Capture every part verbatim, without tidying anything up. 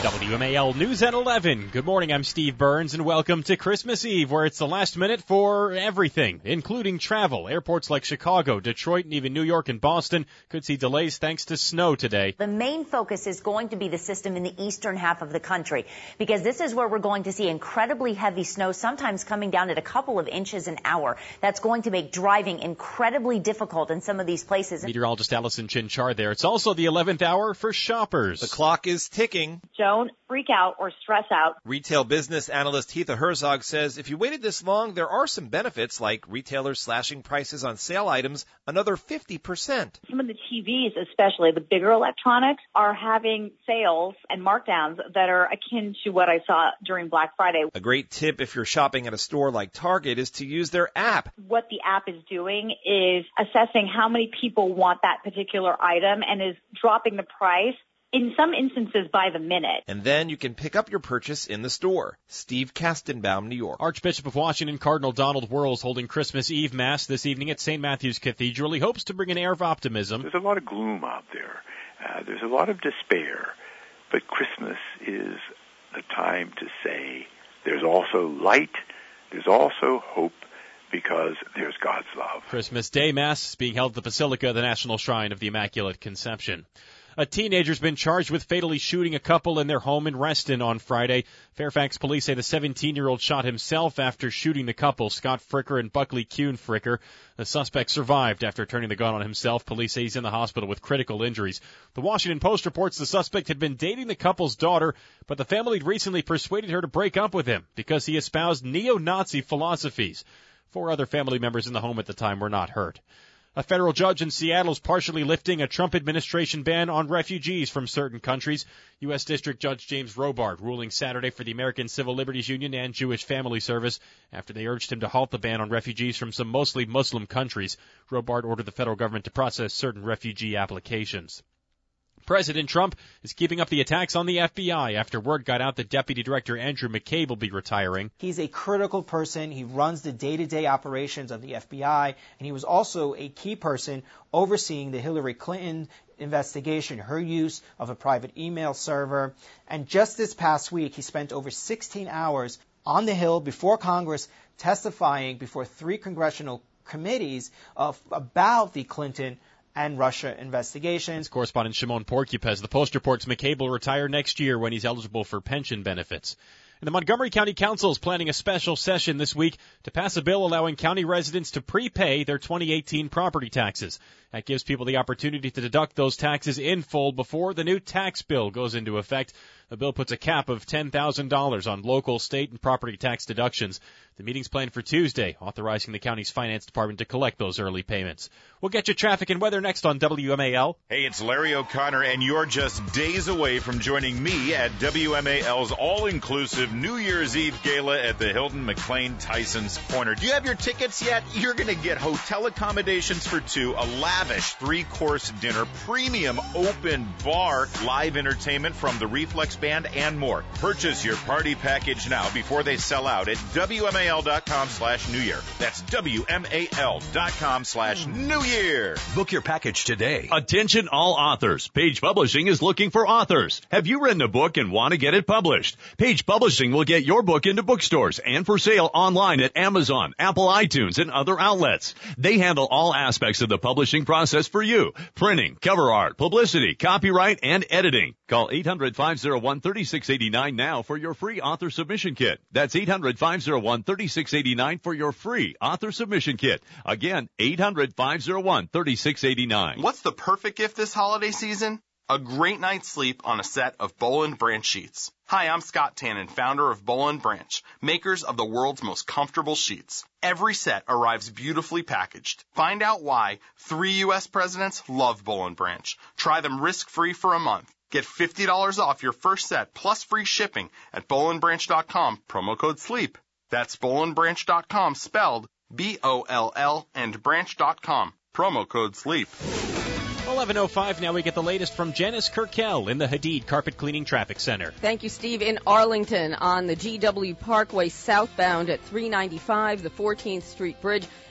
W M A L News at eleven. Good morning, I'm Steve Burns, and welcome to Christmas Eve, where it's the last minute for everything, including travel. Airports like Chicago, Detroit, and even New York and Boston could see delays thanks to snow today. The main focus is going to be the system in the eastern half of the country, because this is where we're going to see incredibly heavy snow, sometimes coming down at a couple of inches an hour. That's going to make driving incredibly difficult in some of these places. Meteorologist Allison Chinchar there. It's also the eleventh hour for shoppers. The clock is ticking. Don't freak out or stress out. Retail business analyst Heatha Herzog says if you waited this long, there are some benefits, like retailers slashing prices on sale items another fifty percent. Some of the T Vs, especially the bigger electronics, are having sales and markdowns that are akin to what I saw during Black Friday. A great tip if you're shopping at a store like Target is to use their app. What the app is doing is assessing how many people want that particular item and is dropping the price, in some instances, by the minute. And then you can pick up your purchase in the store. Steve Kastenbaum, New York. Archbishop of Washington Cardinal Donald Wuerls holding Christmas Eve Mass this evening at Saint Matthew's Cathedral. He hopes to bring an air of optimism. There's a lot of gloom out there. Uh, there's a lot of despair. But Christmas is the time to say there's also light, there's also hope, because there's God's love. Christmas Day Mass is being held at the Basilica, the National Shrine of the Immaculate Conception. A teenager's been charged with fatally shooting a couple in their home in Reston on Friday. Fairfax police say the seventeen-year-old shot himself after shooting the couple, Scott Fricker and Buckley Kuhn Fricker. The suspect survived after turning the gun on himself. Police say he's in the hospital with critical injuries. The Washington Post reports the suspect had been dating the couple's daughter, but the family had recently persuaded her to break up with him because he espoused neo-Nazi philosophies. Four other family members in the home at the time were not hurt. A federal judge in Seattle is partially lifting a Trump administration ban on refugees from certain countries. U S. District Judge James Robart ruling Saturday for the American Civil Liberties Union and Jewish Family Service after they urged him to halt the ban on refugees from some mostly Muslim countries. Robart ordered the federal government to process certain refugee applications. President Trump is keeping up the attacks on the F B I after word got out that Deputy Director Andrew McCabe will be retiring. He's a critical person. He runs the day-to-day operations of the F B I, and he was also a key person overseeing the Hillary Clinton investigation, her use of a private email server. And just this past week, he spent over sixteen hours on the Hill before Congress testifying before three congressional committees of, about the Clinton and Russia investigations. That's correspondent Shimon Porcupez. The Post reports McCabe will retire next year when he's eligible for pension benefits. And the Montgomery County Council is planning a special session this week to pass a bill allowing county residents to prepay their twenty eighteen property taxes. That gives people the opportunity to deduct those taxes in full before the new tax bill goes into effect. The bill puts a cap of ten thousand dollars on local, state, and property tax deductions. The meeting's planned for Tuesday, authorizing the county's finance department to collect those early payments. We'll get you traffic and weather next on W M A L. Hey, it's Larry O'Connor, and you're just days away from joining me at W M A L's all-inclusive New Year's Eve Gala at the Hilton McLean Tyson's Corner. Do you have your tickets yet? You're going to get hotel accommodations for two, a lavish three-course dinner, premium open bar, live entertainment from the Reflex Band, and more. Purchase your party package now before they sell out at W M A L dot com slash New Year. That's W M A L dot com slash New Year. Book your package today. Attention all authors. Page Publishing is looking for authors. Have you written a book and want to get it published? Page Publishing will get your book into bookstores and for sale online at Amazon, Apple iTunes, and other outlets. They handle all aspects of the publishing process for you. Printing, cover art, publicity, copyright, and editing. Call eight hundred, five oh one, three six eight nine now for your free author submission kit. That's eight hundred, five oh one, three six eight nine for your free author submission kit. Again, eight hundred, five oh one, three six eight nine. What's the perfect gift this holiday season? A great night's sleep on a set of Boll and Branch sheets. Hi, I'm Scott Tannen, founder of Boll and Branch, makers of the world's most comfortable sheets. Every set arrives beautifully packaged. Find out why three U S presidents love Boll and Branch. Try them risk-free for a month. Get fifty dollars off your first set plus free shipping at boll and branch dot com, promo code SLEEP. That's boll and branch dot com, spelled B O L L and branch dot com, promo code SLEEP. eleven oh five, now we get the latest from Janice Kirkell in the Hadid Carpet Cleaning Traffic Center. Thank you, Steve. In Arlington on the G W Parkway southbound at three ninety-five, the fourteenth Street Bridge,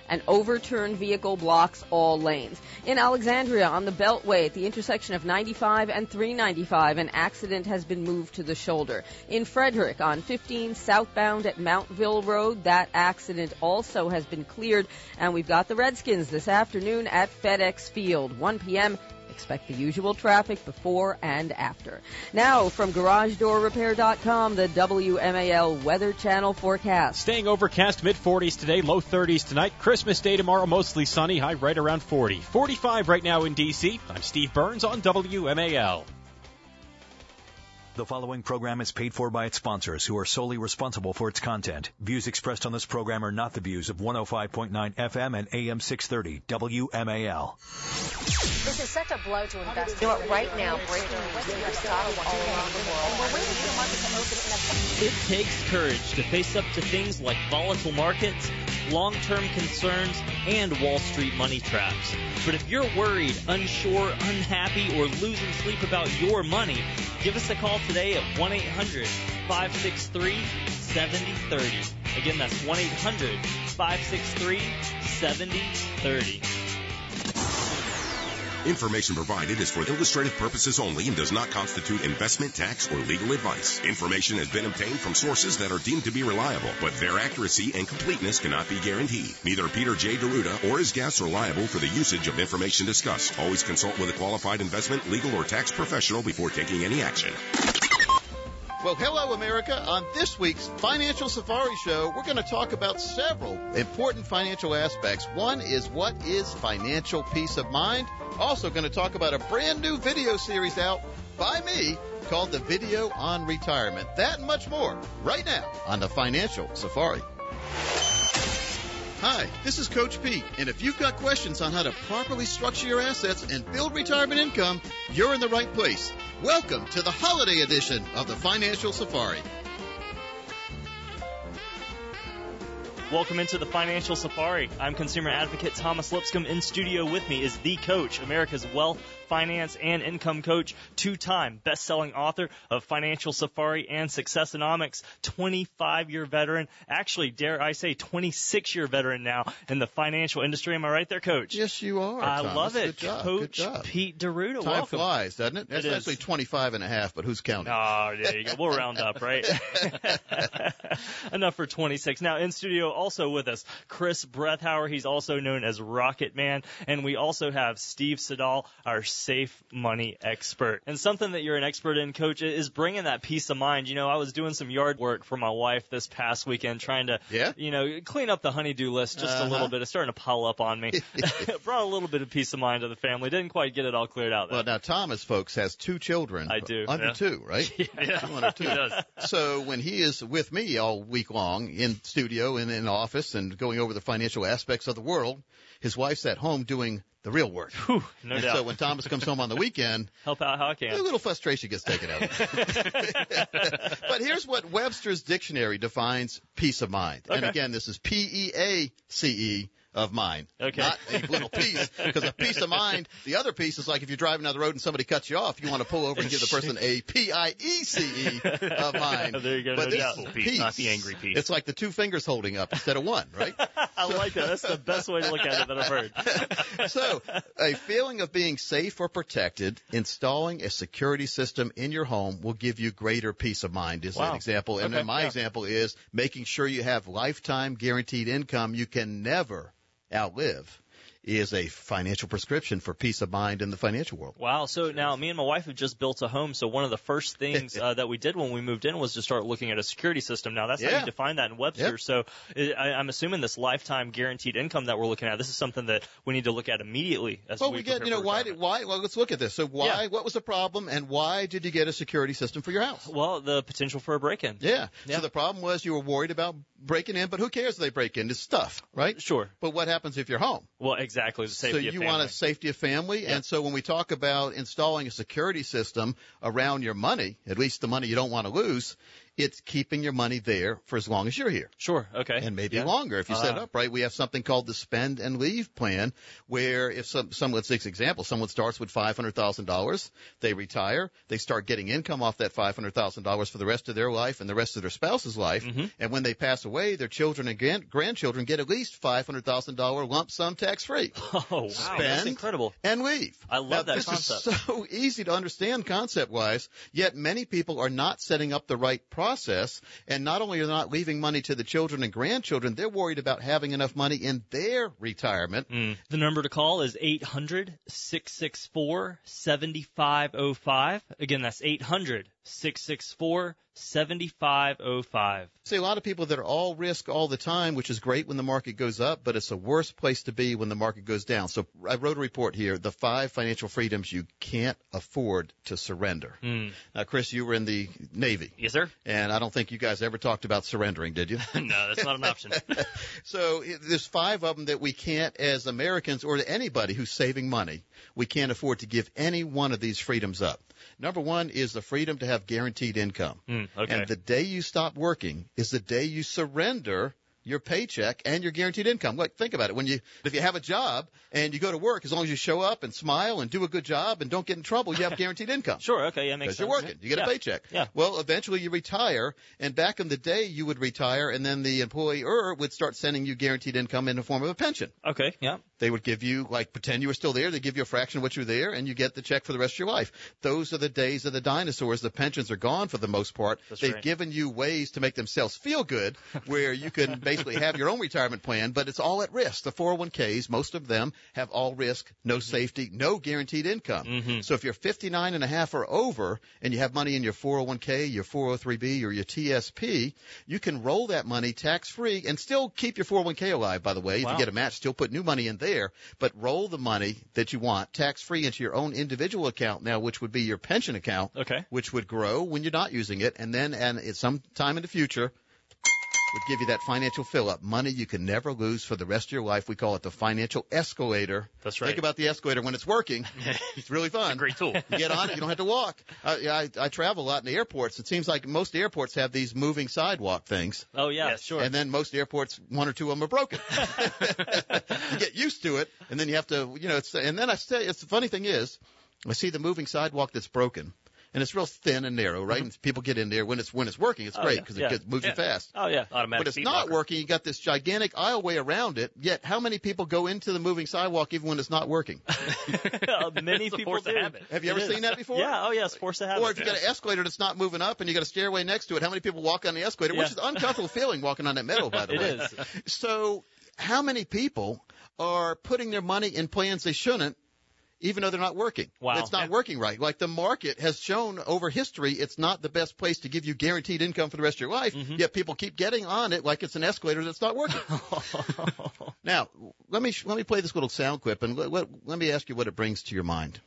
An overturned vehicle blocks all lanes. In Alexandria, on the Beltway at the intersection of ninety-five and three ninety-five, an accident has been moved to the shoulder. In Frederick, on fifteen southbound at Mountville Road, that accident also has been cleared. And we've got the Redskins this afternoon at FedEx Field, one p.m. Expect the usual traffic before and after. Now, from Garage Door Repair dot com, the W M A L Weather Channel forecast. Staying overcast, mid-forties today, low thirties tonight. Christmas Day tomorrow, mostly sunny, high right around forty. forty-five right now in D C. I'm Steve Burns on W M A L. The following program is paid for by its sponsors, who are solely responsible for its content. Views expressed on this program are not the views of one oh five point nine F M and A M six thirty W M A L. This is such a blow to investors. You know what, right now, breaking news are stopping all around the world. And we're waiting for the market to open in a... It takes courage to face up to things like volatile markets, long-term concerns, and Wall Street money traps. But if you're worried, unsure, unhappy, or losing sleep about your money, give us a call today at one eight hundred five six three seven oh three oh. Again, that's one eight hundred five six three seven oh three oh. Information provided is for illustrative purposes only and does not constitute investment, tax, or legal advice. Information has been obtained from sources that are deemed to be reliable, but their accuracy and completeness cannot be guaranteed. Neither Peter J. Deruta or his guests are liable for the usage of information discussed. Always consult with a qualified investment, legal, or tax professional before taking any action. Well, hello, America. On this week's Financial Safari Show, we're going to talk about several important financial aspects. One is, what is financial peace of mind? Also going to talk about a brand new video series out by me called The Video on Retirement. That and much more right now on the Financial Safari. Hi, this is Coach Pete, and if you've got questions on how to properly structure your assets and build retirement income, you're in the right place. Welcome to the holiday edition of the Financial Safari. Welcome into the Financial Safari. I'm consumer advocate Thomas Lipscomb. In studio with me is the coach, America's wealth, finance, and income coach, two-time best-selling author of Financial Safari and Successonomics, twenty-five-year veteran, actually, dare I say, twenty-six-year veteran now in the financial industry. Am I right there, Coach? Yes, you are, I Thomas. love it. Good job. Coach Good job. Pete Deruta, Time welcome. flies, doesn't it? That's it actually is. twenty-five and a half, but who's counting? Oh, there you go. We'll round up, right? Enough for twenty-six. Now, in studio also with us, Chris Brethauer. He's also known as Rocket Man. And we also have Steve Siddall, our safe money expert. And something that you're an expert in, Coach, is bringing that peace of mind. You know, I was doing some yard work for my wife this past weekend, trying to, yeah? you know, clean up the honeydew list just uh-huh. a little bit. It's starting to pile up on me. Brought a little bit of peace of mind to the family. Didn't quite get it all cleared out there. Well, now, Thomas, folks, has two children. I do. Under yeah. two, right? Yeah, two under two. He does. So when he is with me all week long in studio and in office and going over the financial aspects of the world, his wife's at home doing the real work. Whew, no and doubt. So when Thomas comes home on the weekend, help out how I can. A little frustration gets taken out. But here's what Webster's Dictionary defines peace of mind. Okay. And again, this is P E A C E of mind. Okay. Not a little piece, because a peace of mind, the other piece is like if you're driving down the road and somebody cuts you off, you want to pull over and give the person a P I E C E of mind. There you go. But no this doubt. is Peace, peace. Not the angry piece. It's like the two fingers holding up instead of one, right? I like that. That's the best way to look at it that I've heard. So, a feeling of being safe or protected, installing a security system in your home will give you greater peace of mind, is wow. an example. And okay. then my yeah. example is making sure you have lifetime guaranteed income you can never outlive is a financial prescription for peace of mind in the financial world. Wow. So now me and my wife have just built a home. So one of the first things uh, that we did when we moved in was to start looking at a security system. Now that's yeah. how you define that in Webster. Yep. So it, I, I'm assuming this lifetime guaranteed income that we're looking at, this is something that we need to look at immediately. As well, we, we get, you know, why did, why, well, let's look at this. So why, yeah. what was the problem and why did you get a security system for your house? Well, the potential for a break-in. Yeah. yeah. So the problem was you were worried about breaking in, but who cares if they break in? It's stuff, right? Sure. But what happens if you're home? Well, exactly. Exactly. The So safety you of family. want a safety of family. Yeah. And so when we talk about installing a security system around your money, at least the money you don't want to lose, it's keeping your money there for as long as you're here. Sure. Okay. And maybe Yeah. longer if you set it Uh, up right. We have something called the spend and leave plan, where if some, some let's take an example, someone starts with five hundred thousand dollars, they retire, they start getting income off that five hundred thousand dollars for the rest of their life and the rest of their spouse's life. Mm-hmm. And when they pass away, their children and grand- grandchildren get at least five hundred thousand dollars lump sum tax free. Oh, wow. Spend That's incredible. and leave. I love now, that this concept. is so easy to understand concept wise, yet many people are not setting up the right process. And not only are they not leaving money to the children and grandchildren, they're worried about having enough money in their retirement. Mm. The number to call is eight hundred, six six four, seven five zero five. Again, that's eight hundred, six six four, seven five zero five. See, a lot of people that are all risk all the time, which is great when the market goes up, but it's a worse place to be when the market goes down. So I wrote a report here, the five financial freedoms you can't afford to surrender. Mm. Now, Chris, you were in the Navy. Yes, sir. And I don't think you guys ever talked about surrendering, did you? No, that's not an option. So there's five of them that we can't, as Americans or anybody who's saving money, we can't afford to give any one of these freedoms up. Number one is the freedom to have guaranteed income. Mm, okay. And the day you stop working is the day you surrender your paycheck and your guaranteed income. Look, think about it. When you, if you have a job and you go to work, as long as you show up and smile and do a good job and don't get in trouble, you have guaranteed income. Sure. Okay. Yeah, makes sense. Because you're working. You get yeah. a paycheck. Yeah. Well, eventually you retire, and back in the day you would retire, and then the employer would start sending you guaranteed income in the form of a pension. Okay. Yeah. They would give you, like, pretend you were still there. They give you a fraction of what you're there, and you get the check for the rest of your life. Those are the days of the dinosaurs. The pensions are gone for the most part. That's They've right. given you ways to make themselves feel good, where you can basically have your own retirement plan, but it's all at risk. The four oh one k's, most of them have all risk, no safety, no guaranteed income. Mm-hmm. So if you're fifty-nine and a half or over, and you have money in your four oh one k, your four oh three b, or your T S P, you can roll that money tax-free and still keep your four oh one k alive, by the way. If Wow. you get a match, still put new money in there, but roll the money that you want tax-free into your own individual account now, which would be your pension account, Okay. which would grow when you're not using it, and then and at some time in the future would give you that financial fill-up, money you can never lose for the rest of your life. We call it the financial escalator. That's right. Think about the escalator when it's working. It's really fun. It's a great tool. You get on it, you don't have to walk. I, I, I travel a lot in the airports. It seems like most airports have these moving sidewalk things. Oh, yeah, Yes. sure. And then most airports, one or two of them are broken. You get used to it, and then you have to, you know, it's, and then I say, it's the funny thing is, I see the moving sidewalk that's broken. And it's real thin and narrow, right? Mm-hmm. And people get in there when it's when it's working. It's Oh, great yeah, because yeah, it gets, moves yeah. you fast. Oh, yeah. Automatic But it's speed not blocker. working. You got this gigantic aisleway around it. Yet, how many people go into the moving sidewalk even when it's not working? Uh, Many It's a people force of do. habit. Have you ever It is. seen that before? Yeah. Oh, yeah. It's force of habit. Or if you got an escalator that's not moving up and you got a stairway next to it, how many people walk on the escalator? Yeah. Which is an uncomfortable feeling walking on that metal, by the It way. is. So, how many people are putting their money in plans they shouldn't, even though they're not working? Wow. It's not Yeah. working right. Like the market has shown over history, it's not the best place to give you guaranteed income for the rest of your life. Mm-hmm. Yet people keep getting on it like it's an escalator that's not working. Now, let me let me play this little sound clip and let, let, let me ask you what it brings to your mind.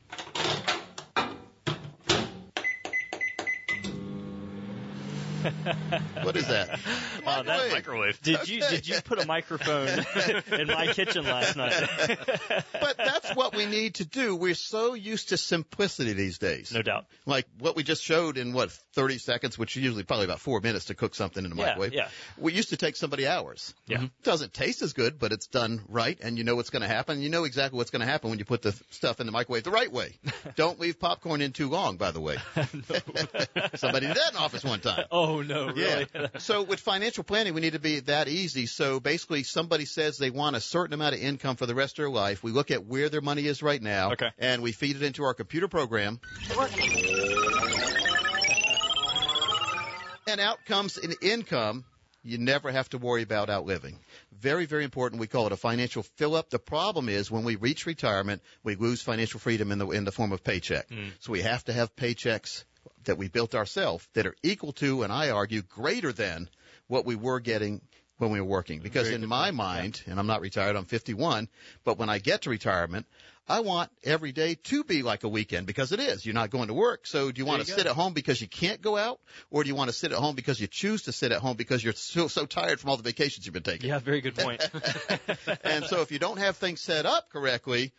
What is that? Oh, that Microwave. Did you Okay. did you put a microphone in my kitchen last night? But that's what we need to do. We're so used to simplicity these days. No doubt. Like what we just showed in, what, thirty seconds, which is usually probably about four minutes to cook something in the Yeah, microwave. yeah. We used to take somebody hours. Yeah. It doesn't taste as good, but it's done right, and you know what's going to happen. You know exactly what's going to happen when you put the stuff in the microwave the right way. Don't leave popcorn in too long, by the way. Somebody did that in office one time. Oh no, really? Yeah. So with financial planning, we need to be that easy. So basically, somebody says they want a certain amount of income for the rest of their life. We look at where their money is right now, Okay. and we feed it into our computer program. And out comes an income you never have to worry about outliving. Very, very important. We call it a financial fill-up. The problem is when we reach retirement, we lose financial freedom in the in the form of paycheck. Mm. So we have to have paychecks that we built ourselves that are equal to, and I argue, greater than what we were getting when we were working. Because Very in good my point. mind, and I'm not retired, I'm fifty-one, but when I get to retirement, I want every day to be like a weekend, because it is. You're not going to work. So do you want There to you sit go. at home because you can't go out? Or do you want to sit at home because you choose to sit at home because you're so, so tired from all the vacations you've been taking? Yeah, very good point. And so if you don't have things set up correctly,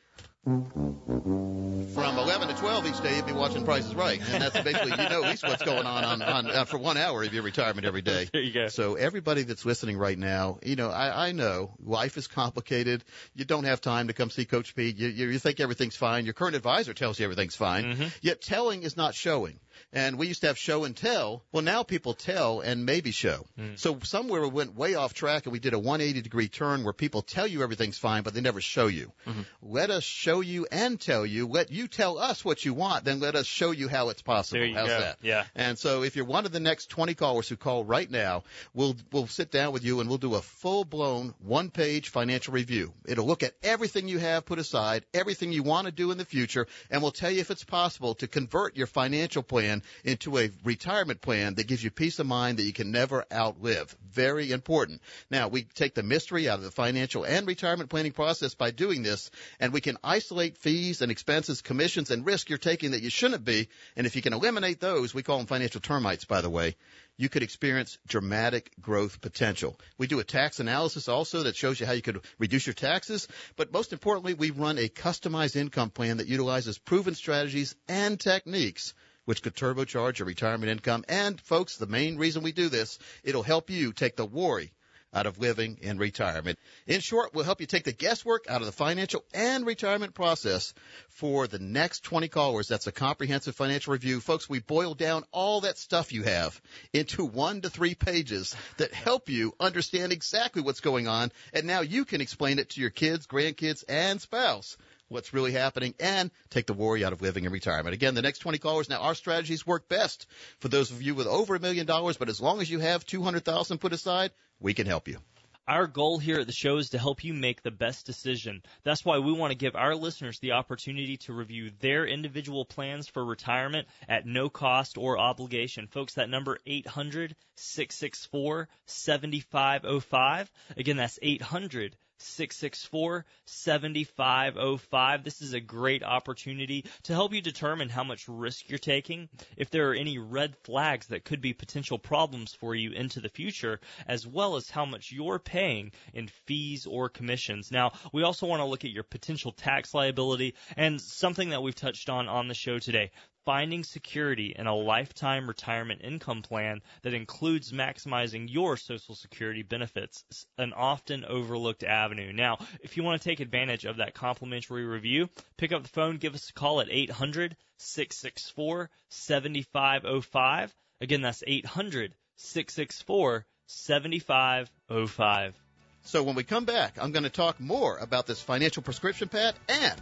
from eleven to twelve each day, you'd be watching Price is Right. And that's basically, you know at least what's going on, on, on uh, for one hour of your retirement every day. There you go. So everybody that's listening right now, you know, I, I know life is complicated. You don't have time to come see Coach Pete. You, you, you think everything's fine. Your current advisor tells you everything's fine. Mm-hmm. Yet telling is not showing. And we used to have show and tell. Well, now people tell and maybe show. Mm. So somewhere we went way off track and we did a one eighty degree turn where people tell you everything's fine, but they never show you. Mm-hmm. Let us show you and tell you. Let you tell us what you want, then let us show you how it's possible. There you How's go. that? Yeah. And so if you're one of the next twenty callers who call right now, we'll we'll sit down with you and we'll do a full-blown one-page financial review. It'll look at everything you have put aside, everything you want to do in the future, and we'll tell you if it's possible to convert your financial plan into a retirement plan that gives you peace of mind that you can never outlive. Very important. Now, we take the mystery out of the financial and retirement planning process by doing this, and we can isolate fees and expenses, commissions, and risk you're taking that you shouldn't be. And if you can eliminate those, we call them financial termites, by the way, you could experience dramatic growth potential. We do a tax analysis also that shows you how you could reduce your taxes. But most importantly, we run a customized income plan that utilizes proven strategies and techniques which could turbocharge your retirement income. And, folks, the main reason we do this, it'll help you take the worry out of living in retirement. In short, we'll help you take the guesswork out of the financial and retirement process for the next twenty callers. That's a comprehensive financial review. Folks, we boil down all that stuff you have into one to three pages that help you understand exactly what's going on, and now you can explain it to your kids, grandkids, and spouse what's really happening, and take the worry out of living in retirement. Again, the next twenty callers. Now, our strategies work best for those of you with over a million dollars, but as long as you have two hundred thousand dollars put aside, we can help you. Our goal here at the show is to help you make the best decision. That's why we want to give our listeners the opportunity to review their individual plans for retirement at no cost or obligation. Folks, that number eight hundred, six six four, seven five zero five. Again, that's eight hundred, six six four, seven five zero five. This is a great opportunity to help you determine how much risk you're taking, if there are any red flags that could be potential problems for you into the future, as well as how much you're paying in fees or commissions. Now, we also want to look at your potential tax liability and something that we've touched on on the show today. Finding security in a lifetime retirement income plan that includes maximizing your Social Security benefits, an often overlooked avenue. Now, if you want to take advantage of that complimentary review, pick up the phone, give us a call at eight hundred, six six four, seven five zero five. Again, that's eight hundred, six six four, seven five zero five. So when we come back, I'm going to talk more about this financial prescription pad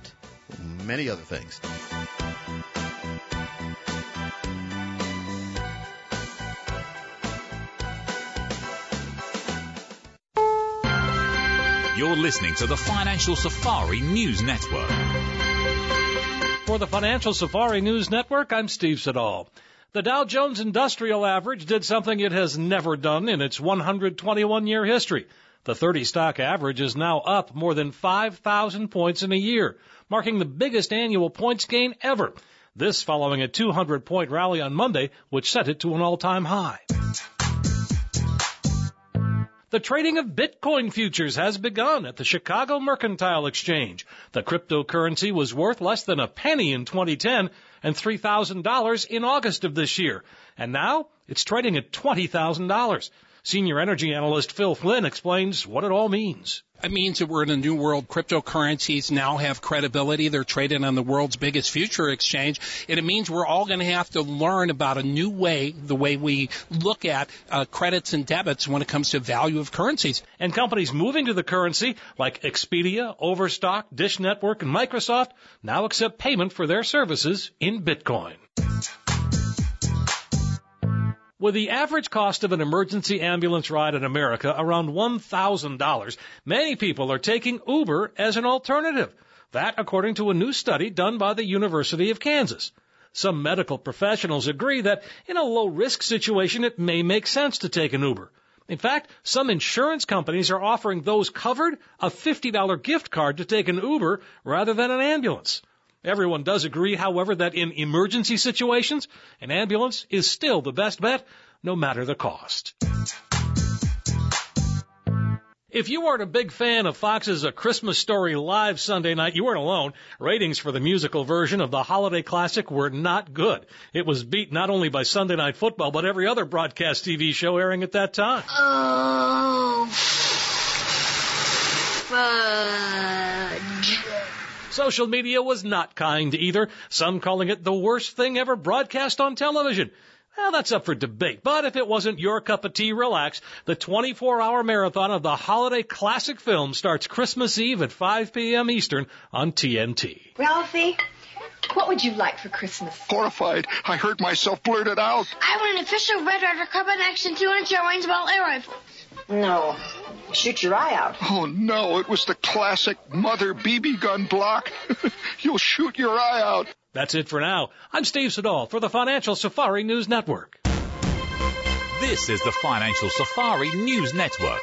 and many other things. You're listening to the Financial Safari News Network. For the Financial Safari News Network, I'm Steve Siddall. The Dow Jones Industrial Average did something it has never done in its one hundred twenty-one year history. The thirty stock average is now up more than five thousand points in a year, marking the biggest annual points gain ever. This following a two hundred point rally on Monday, which set it to an all-time high. The trading of Bitcoin futures has begun at the Chicago Mercantile Exchange. The cryptocurrency was worth less than a penny in twenty ten and three thousand dollars in August of this year. And now it's trading at twenty thousand dollars. Senior energy analyst Phil Flynn explains what it all means. It means that we're in a new world. Cryptocurrencies now have credibility. They're traded on the world's biggest future exchange. And it means we're all going to have to learn about a new way, the way we look at uh, credits and debits when it comes to value of currencies. And companies moving to the currency, like Expedia, Overstock, Dish Network, and Microsoft, now accept payment for their services in Bitcoin. With the average cost of an emergency ambulance ride in America around one thousand dollars, many people are taking Uber as an alternative. That, according to a new study done by the University of Kansas. Some medical professionals agree that in a low-risk situation it may make sense to take an Uber. In fact, some insurance companies are offering those covered a fifty dollars gift card to take an Uber rather than an ambulance. Everyone does agree, however, that in emergency situations, an ambulance is still the best bet, no matter the cost. If you weren't a big fan of Fox's A Christmas Story live Sunday night, you weren't alone. Ratings for the musical version of the holiday classic were not good. It was beat not only by Sunday Night Football, but every other broadcast T V show airing at that time. Oh, fudge. Social media was not kind either, some calling it the worst thing ever broadcast on television. Well, that's up for debate, but if it wasn't your cup of tea, relax. The twenty-four hour marathon of the holiday classic film starts Christmas Eve at five p.m. Eastern on T N T. Ralphie, what would you like for Christmas? Horrified, I heard myself blurt it out. I want an official Red Ryder Carbine Action two hundred shell range ball air rifle. No. Shoot your eye out. Oh, no, it was the classic Mother B B gun block. You'll shoot your eye out. That's it for now. I'm Steve Siddall for the Financial Safari News Network. This is the Financial Safari News Network.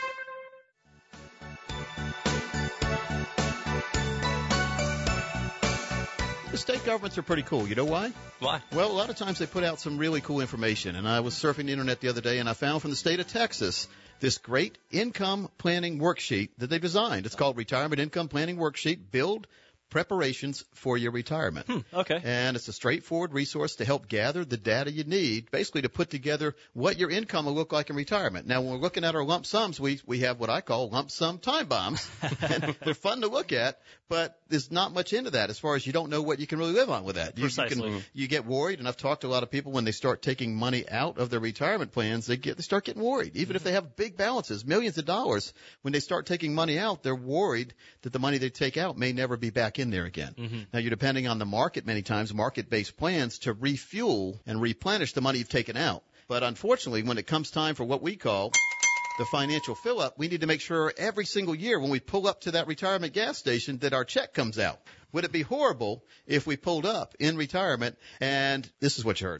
The state governments are pretty cool. You know why? Why? Well, a lot of times they put out some really cool information. And I was surfing the internet the other day, and I found from the state of Texas this great income planning worksheet that they designed. It's called Retirement Income Planning Worksheet. Build preparations for your retirement. Hmm, okay. And it's a straightforward resource to help gather the data you need, basically to put together what your income will look like in retirement. Now, when we're looking at our lump sums, we we have what I call lump sum time bombs. And they're fun to look at, but there's not much into that as far as you don't know what you can really live on with that. You, Precisely. You, can, you get worried, and I've talked to a lot of people when they start taking money out of their retirement plans, they get they start getting worried. Even if they have big balances, millions of dollars, when they start taking money out, they're worried that the money they take out may never be back in there again. Mm-hmm. Now, you're depending on the market many times, market-based plans to refuel and replenish the money you've taken out. But unfortunately, when it comes time for what we call the financial fill-up, we need to make sure every single year when we pull up to that retirement gas station that our check comes out. Would it be horrible if we pulled up in retirement and this is what you heard?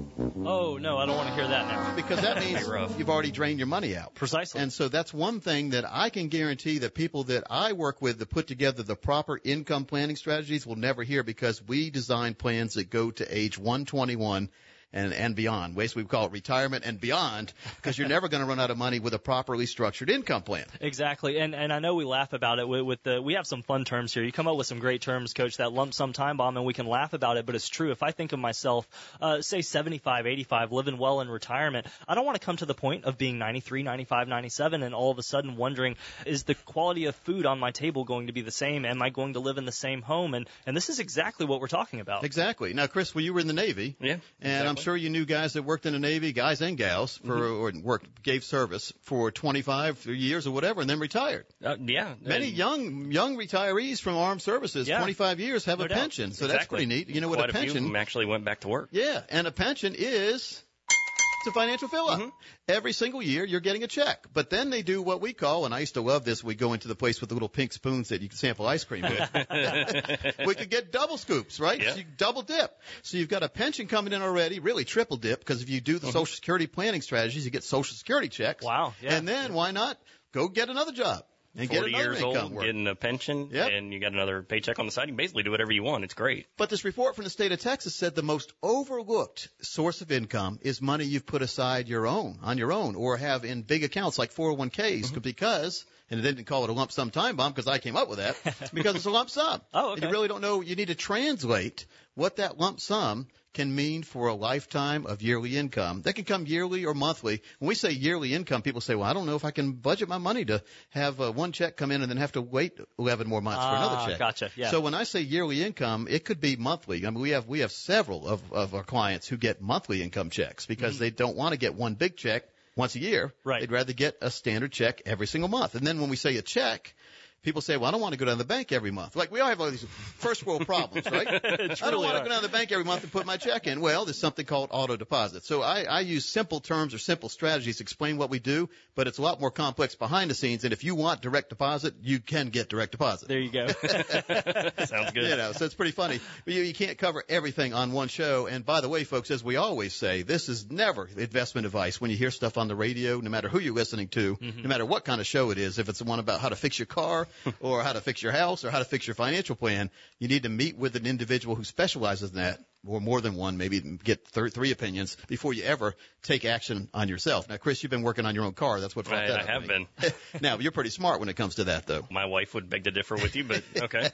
Oh, no, I don't want to hear that now. Because that means you've already drained your money out. Precisely. And so that's one thing that I can guarantee that people that I work with to put together the proper income planning strategies will never hear, because we design plans that go to age one twenty-one and, and beyond. Basically, we call it retirement and beyond, because you're never going to run out of money with a properly structured income plan. Exactly. And and I know we laugh about it with, with the, we have some fun terms here. You come up with some great terms, Coach, that lump sum time bomb, and we can laugh about it, but it's true. If I think of myself, uh, say seventy-five, eighty-five, living well in retirement, I don't want to come to the point of being ninety-three, ninety-five, ninety-seven and all of a sudden wondering, is the quality of food on my table going to be the same? Am I going to live in the same home? And, and this is exactly what we're talking about. Exactly. Now, Chris, well, you were in the Navy. Yeah. And exactly. I'm sure you knew guys that worked in the Navy, guys and gals, for mm-hmm. or worked, gave service for twenty-five years or whatever, and then retired. Uh, yeah. Many and young young retirees from armed services, yeah. twenty-five years, have no a doubt. pension. So exactly. that's pretty neat. You know what Quite a pension? A few of them actually went back to work. Yeah, and a pension is it's a financial fill-up. Mm-hmm. Every single year, you're getting a check. But then they do what we call, and I used to love this, we go into the place with the little pink spoons that you can sample ice cream with. We could get double scoops, right? Yeah. So you double dip. So you've got a pension coming in already, really triple dip, because if you do the mm-hmm. Social Security planning strategies, you get Social Security checks. Wow. Yeah. And then why not go get another job? And get forty another years income old, work. getting a pension, Yep. and you got another paycheck on the side. You can basically do whatever you want. It's great. But this report from the state of Texas said the most overlooked source of income is money you've put aside your own, on your own, or have in big accounts like four oh one k's, mm-hmm. because, and they didn't call it a lump sum time bomb because I came up with that, because it's a lump sum. Oh, okay. And you really don't know, you need to translate what that lump sum can mean for a lifetime of yearly income. That can come yearly or monthly. When we say yearly income, people say, well, I don't know if I can budget my money to have uh, one check come in and then have to wait eleven more months ah, for another check. Gotcha. Yeah. So when I say yearly income, it could be monthly. I mean, we have we have several of, of our clients who get monthly income checks because mm-hmm. they don't want to get one big check once a year. Right. They'd rather get a standard check every single month. And then when we say a check, people say, well, I don't want to go down to the bank every month. Like, we all have all these first world problems, right? I don't want to go down to the bank every month and put my check in. Well, there's something called auto deposit. So I, I use simple terms or simple strategies to explain what we do, but it's a lot more complex behind the scenes. And if you want direct deposit, you can get direct deposit. There you go. Sounds good. You know, so it's pretty funny. But you, you can't cover everything on one show. And by the way, folks, as we always say, this is never investment advice. When you hear stuff on the radio, no matter who you're listening to, mm-hmm. no matter what kind of show it is, if it's the one about how to fix your car or how to fix your house or how to fix your financial plan, you need to meet with an individual who specializes in that, or more than one, maybe get th- three opinions before you ever take action on yourself. Now, Chris, you've been working on your own car. That's what brought I, that I up have to been. Now, you're pretty smart when it comes to that, though. My wife would beg to differ with you, but okay.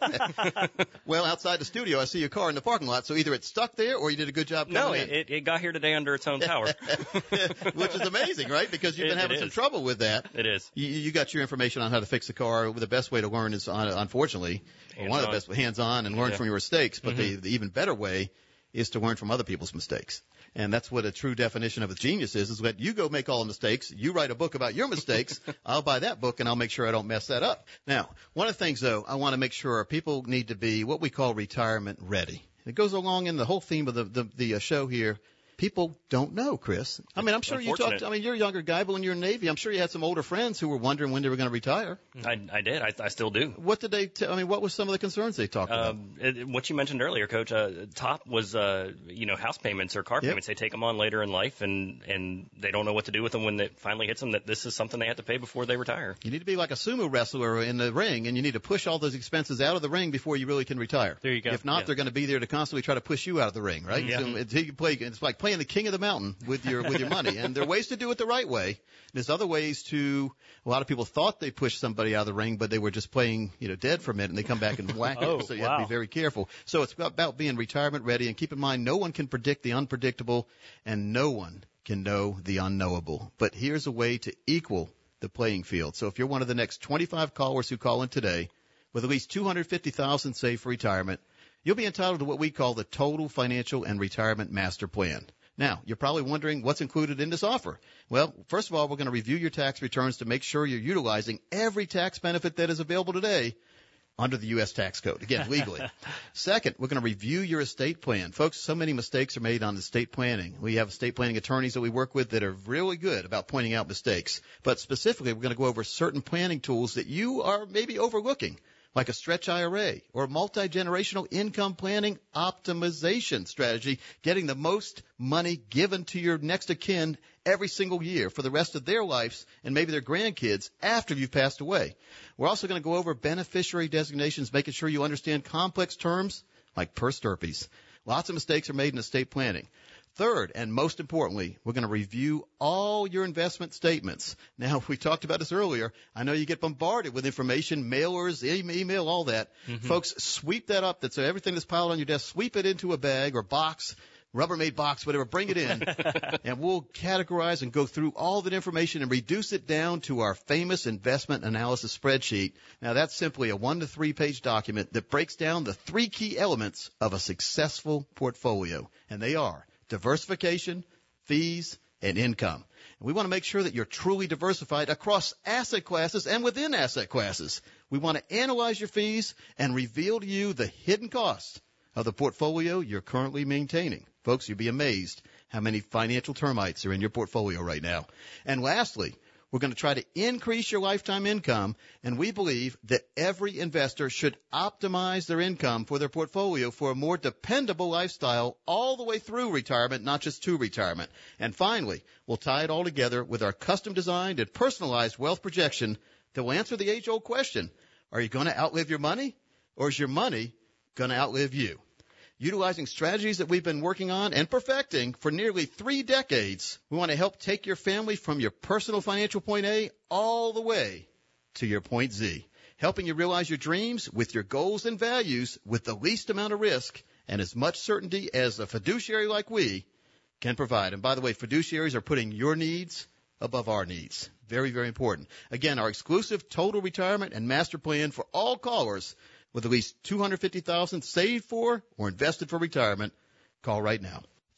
Well, outside the studio, I see your car in the parking lot, so either it's stuck there or you did a good job coming no, in. No, it, it got here today under its own power. Which is amazing, right? Because you've been it, having it some is. trouble with that. It is. You, you got your information on how to fix the car. The best way to learn is, on, unfortunately, hands one of the on. best, hands-on and learn yeah. from your mistakes. But mm-hmm. the, the even better way is to learn from other people's mistakes. And that's what a true definition of a genius is, is that you go make all the mistakes, you write a book about your mistakes, I'll buy that book and I'll make sure I don't mess that up. Now, one of the things, though, I want to make sure people need to be what we call retirement ready. It goes along in the whole theme of the, the, the uh, show here. People don't know, Chris. I mean, I'm sure you talked, I mean, you're a younger guy, but when you're in the Navy, I'm sure you had some older friends who were wondering when they were going to retire. I, I did. I, I still do. What did they, t- I mean, what were some of the concerns they talked about? Um, it, what you mentioned earlier, Coach, uh, top was, uh, you know, house payments or car Yep. payments. They take them on later in life and, and they don't know what to do with them when it finally hits them, that this is something they have to pay before they retire. You need to be like a sumo wrestler in the ring, and you need to push all those expenses out of the ring before you really can retire. There you go. If not, Yeah. they're going to be there to constantly try to push you out of the ring, right? Yeah. So it's, you play, it's like playing the king of the mountain with your with your money. And there are ways to do it the right way. There's other ways to, a lot of people thought they pushed somebody out of the ring, but they were just playing, you know, dead for a minute, and they come back and whack Oh, it. So you wow. have to be very careful. So it's about being retirement ready, and keep in mind, no one can predict the unpredictable, and no one can know the unknowable. But here's a way to equal the playing field. So if you're one of the next twenty-five callers who call in today with at least two hundred fifty thousand dollars saved for retirement, you'll be entitled to what we call the Total Financial and Retirement Master Plan. Now, you're probably wondering what's included in this offer. Well, first of all, we're going to review your tax returns to make sure you're utilizing every tax benefit that is available today under the U S tax code, again, legally. Second, we're going to review your estate plan. Folks, so many mistakes are made on estate planning. We have estate planning attorneys that we work with that are really good about pointing out mistakes. But specifically, we're going to go over certain planning tools that you are maybe overlooking, like a stretch I R A or multi-generational income planning optimization strategy, getting the most money given to your next of kin every single year for the rest of their lives and maybe their grandkids after you've passed away. We're also going to go over beneficiary designations, making sure you understand complex terms like per stirpes. Lots of mistakes are made in estate planning. Third, and most importantly, we're going to review all your investment statements. Now, we talked about this earlier. I know you get bombarded with information, mailers, e- email, all that. Mm-hmm. Folks, sweep that up. That's everything that's piled on your desk. Sweep it into a bag or box, Rubbermaid box, whatever. Bring it in, and we'll categorize and go through all that information and reduce it down to our famous investment analysis spreadsheet. Now, that's simply a one to three page document that breaks down the three key elements of a successful portfolio, and they are diversification, fees, and income. And we want to make sure that you're truly diversified across asset classes and within asset classes. We want to analyze your fees and reveal to you the hidden costs of the portfolio you're currently maintaining. Folks, you'll be amazed how many financial termites are in your portfolio right now. And lastly, we're going to try to increase your lifetime income, and we believe that every investor should optimize their income for their portfolio for a more dependable lifestyle all the way through retirement, not just to retirement. And finally, we'll tie it all together with our custom-designed and personalized wealth projection that will answer the age-old question, are you going to outlive your money, or is your money going to outlive you? Utilizing strategies that we've been working on and perfecting for nearly three decades, we want to help take your family from your personal financial point A all the way to your point Z, helping you realize your dreams with your goals and values with the least amount of risk and as much certainty as a fiduciary like we can provide. And by the way, fiduciaries are putting your needs above our needs. Very, very important. Again, our exclusive total retirement and master plan for all callers with at least two hundred fifty thousand dollars saved for or invested for retirement. Call right now.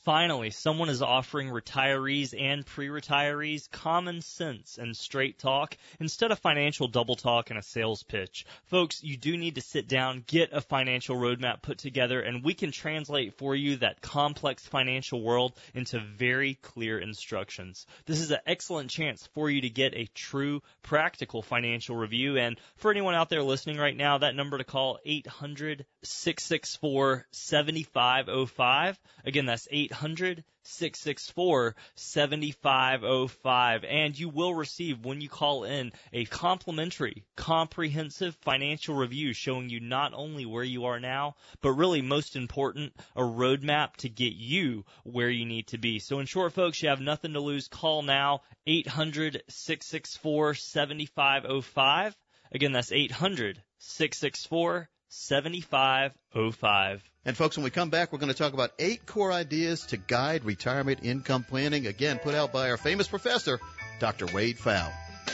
Finally, someone is offering retirees and pre-retirees common sense and straight talk instead of financial double talk and a sales pitch. Folks, you do need to sit down, get a financial roadmap put together, and we can translate for you that complex financial world into very clear instructions. This is an excellent chance for you to get a true, practical financial review. And for anyone out there listening right now, that number to call, eight hundred, six six four, seven five zero five. Again, that's eight hundred, six six four, seven five zero five. And you will receive, when you call in, a complimentary, comprehensive financial review showing you not only where you are now, but really most important, a roadmap to get you where you need to be. So in short, folks, you have nothing to lose. Call now, eight hundred, six six four, seven five zero five. Again, that's eight hundred, six six four, seven five zero five. And folks, when we come back, we're going to talk about eight core ideas to guide retirement income planning, again, put out by our famous professor, Doctor Wade Pfau.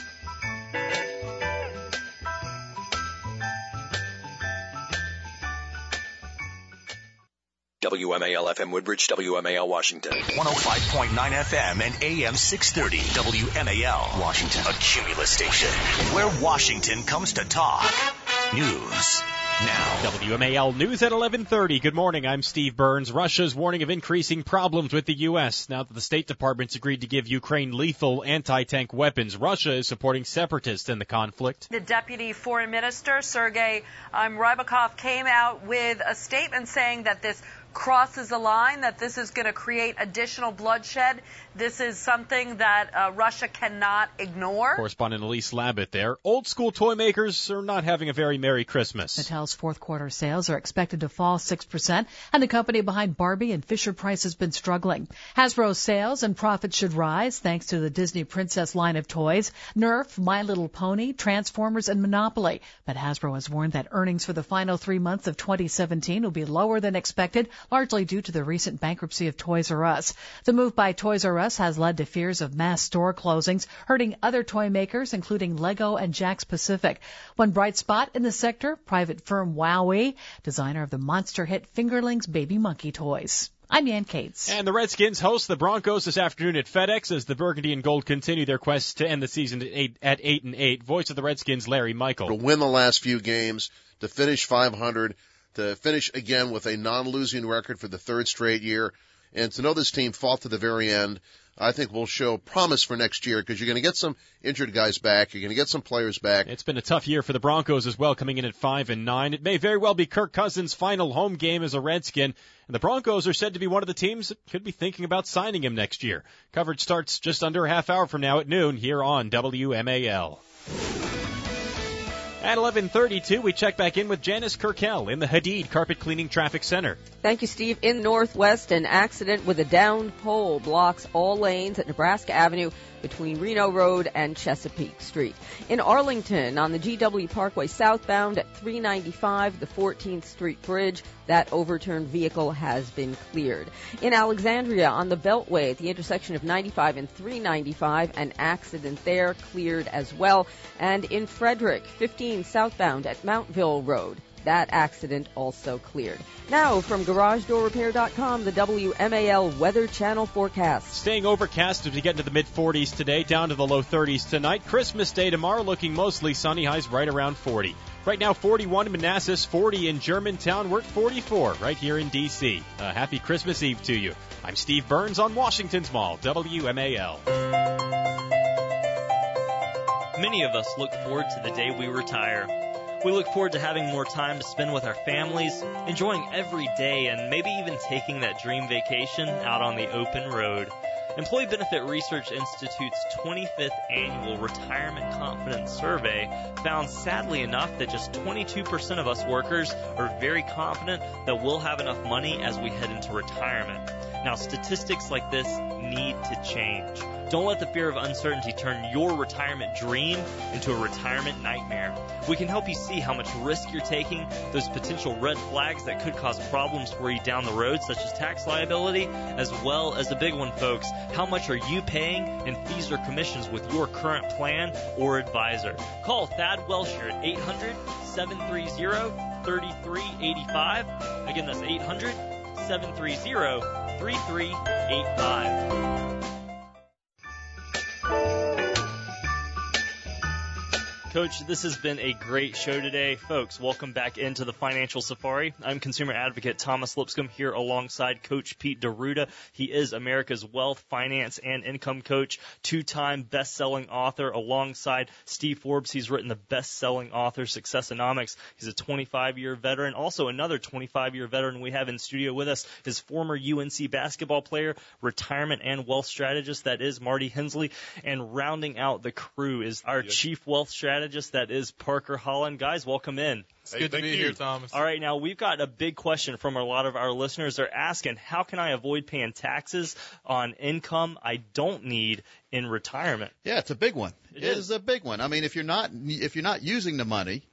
W M A L F M Woodbridge, W M A L Washington. one oh five point nine F M and A M six thirty. W M A L Washington. A Cumulus station where Washington comes to talk. News now. W M A L News at eleven thirty. Good morning. I'm Steve Burns. Russia's warning of increasing problems with the U S now that the State Department's agreed to give Ukraine lethal anti-tank weapons. Russia is supporting separatists in the conflict. The Deputy Foreign Minister, Sergei um, Rybakov, came out with a statement saying that this crosses a line, that this is going to create additional bloodshed. This is something that uh, Russia cannot ignore. Correspondent Elise Labott there. Old school toy makers are not having a very Merry Christmas. Mattel's fourth quarter sales are expected to fall six percent, and the company behind Barbie and Fisher-Price has been struggling. Hasbro's sales and profits should rise thanks to the Disney Princess line of toys, Nerf, My Little Pony, Transformers, and Monopoly. But Hasbro has warned that earnings for the final three months of twenty seventeen will be lower than expected, largely due to the recent bankruptcy of Toys R Us. The move by Toys R Us has led to fears of mass store closings, hurting other toy makers, including Lego and Jakks Pacific. One bright spot in the sector, private firm WowWee, designer of the monster hit Fingerlings Baby Monkey toys. I'm Ann Cates. And the Redskins host the Broncos this afternoon at FedEx as the Burgundy and Gold continue their quest to end the season at eight, at eight and eight. Voice of the Redskins, Larry Michael. To win the last few games, to finish five hundred, to finish again with a non-losing record for the third straight year, and to know this team fought to the very end, I think will show promise for next year because you're going to get some injured guys back. You're going to get some players back. It's been a tough year for the Broncos as well, coming in at five and nine. It may very well be Kirk Cousins' final home game as a Redskin, and the Broncos are said to be one of the teams that could be thinking about signing him next year. Coverage starts just under a half hour from now at noon here on W M A L. At eleven thirty-two, we check back in with Janice Kirkell in the Hadid Carpet Cleaning Traffic Center. Thank you, Steve. In Northwest, an accident with a downed pole blocks all lanes at Nebraska Avenue between Reno Road and Chesapeake Street. In Arlington, on the G W Parkway southbound at three ninety-five, the fourteenth Street Bridge, that overturned vehicle has been cleared. In Alexandria, on the Beltway at the intersection of ninety-five and three ninety-five, an accident there, cleared as well. And in Frederick, fifteen southbound at Mountville Road, that accident also cleared. Now, from Garage Door Repair dot com, the W M A L Weather Channel forecast. Staying overcast as we get into the mid-forties today, down to the low thirties tonight. Christmas Day tomorrow looking mostly sunny, highs right around forty. Right now, forty-one in Manassas, forty in Germantown. We're at forty-four right here in D C. Uh, happy Christmas Eve to you. I'm Steve Burns on Washington's Mall, W M A L. Many of us look forward to the day we retire. We look forward to having more time to spend with our families, enjoying every day, and maybe even taking that dream vacation out on the open road. Employee Benefit Research Institute's twenty-fifth Annual Retirement Confidence Survey found, sadly enough, that just twenty-two percent of us workers are very confident that we'll have enough money as we head into retirement. Now, statistics like this need to change. Don't let the fear of uncertainty turn your retirement dream into a retirement nightmare. We can help you see how much risk you're taking, those potential red flags that could cause problems for you down the road, such as tax liability, as well as the big one, folks. How much are you paying in fees or commissions with your current plan or advisor? Call Thad Welsher at eight hundred, seven three zero, three three eight five. Again, that's eight hundred, seven three zero, three three eight five. Coach, this has been a great show today. Folks, welcome back into the Financial Safari. I'm consumer advocate Thomas Lipscomb here alongside Coach Pete D'Arruda. He is America's wealth, finance, and income coach, two-time best-selling author alongside Steve Forbes. He's written the best-selling author, Successonomics. He's a twenty-five-year veteran. Also, another twenty-five-year veteran we have in studio with us is former U N C basketball player, retirement and wealth strategist. That is Marty Hensley. And rounding out the crew is our yes. chief wealth strategist. That is Parker Holland. Guys, welcome in. It's hey, good to be you. here, Thomas. All right, now we've got a big question from a lot of our listeners. They're asking, how can I avoid paying taxes on income I don't need in retirement? Yeah, it's a big one. It, it is. is a big one. I mean, if you're not if you're not using the money,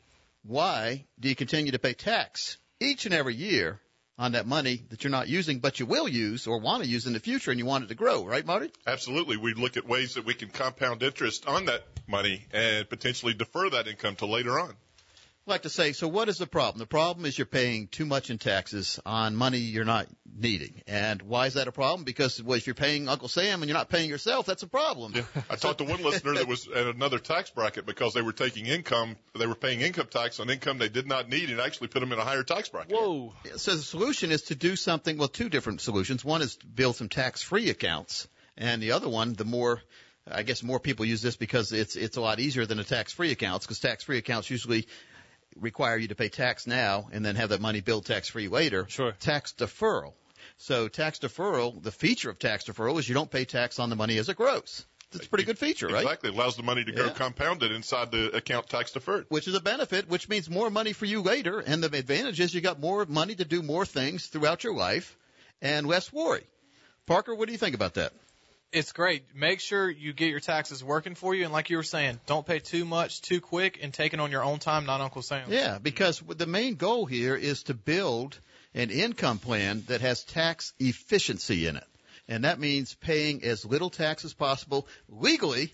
why do you continue to pay tax each and every year on that money that you're not using, but you will use or want to use in the future and you want it to grow, right, Marty? Absolutely. We look at ways that we can compound interest on that money and potentially defer that income to later on. I'd like to say, so what is the problem? The problem is you're paying too much in taxes on money you're not needing. And why is that a problem? Because well, if you're paying Uncle Sam and you're not paying yourself, that's a problem. Yeah. I talked to one listener that was at another tax bracket because they were taking income, they were paying income tax on income they did not need and actually put them in a higher tax bracket. Whoa. So the solution is to do something, well, two different solutions. One is to build some tax-free accounts. And the other one, the more, I guess more people use this because it's, it's a lot easier than a tax-free accounts because tax-free accounts usually require you to pay tax now and then have that money billed tax-free later. Sure. Tax deferral. So tax deferral, the feature of tax deferral is you don't pay tax on the money as it grows. It's a pretty good feature, right? Exactly. It allows the money to go yeah. compounded inside the account tax deferred. Which is a benefit, which means more money for you later. And the advantage is you got more money to do more things throughout your life and less worry. Parker, what do you think about that? It's great. Make sure you get your taxes working for you. And like you were saying, don't pay too much too quick and take it on your own time, not Uncle Sam's. Yeah, because the main goal here is to build an income plan that has tax efficiency in it. And that means paying as little tax as possible legally.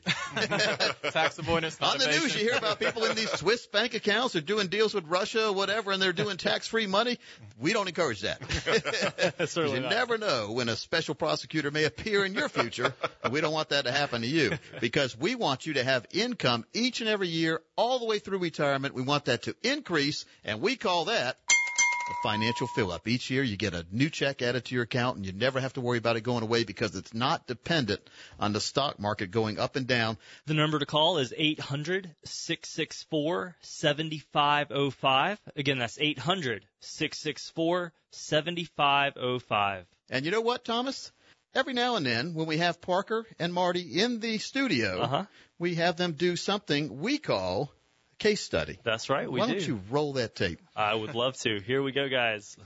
Tax avoidance. On the news, you hear about people in these Swiss bank accounts or doing deals with Russia or whatever, and they're doing tax-free money. We don't encourage that. Certainly you not. never know when a special prosecutor may appear in your future, and we don't want that to happen to you because we want you to have income each and every year all the way through retirement. We want that to increase, and we call that a financial fill-up. Each year you get a new check added to your account, and you never have to worry about it going away because it's not dependent on the stock market going up and down. The number to call is eight hundred, six six four, seven five zero five. Again, that's eight hundred, six six four, seven five zero five. And you know what, Thomas? Every now and then when we have Parker and Marty in the studio, uh-huh. we have them do something we call case study. That's right, we Why do. don't you roll that tape? I would love to. Here we go, guys.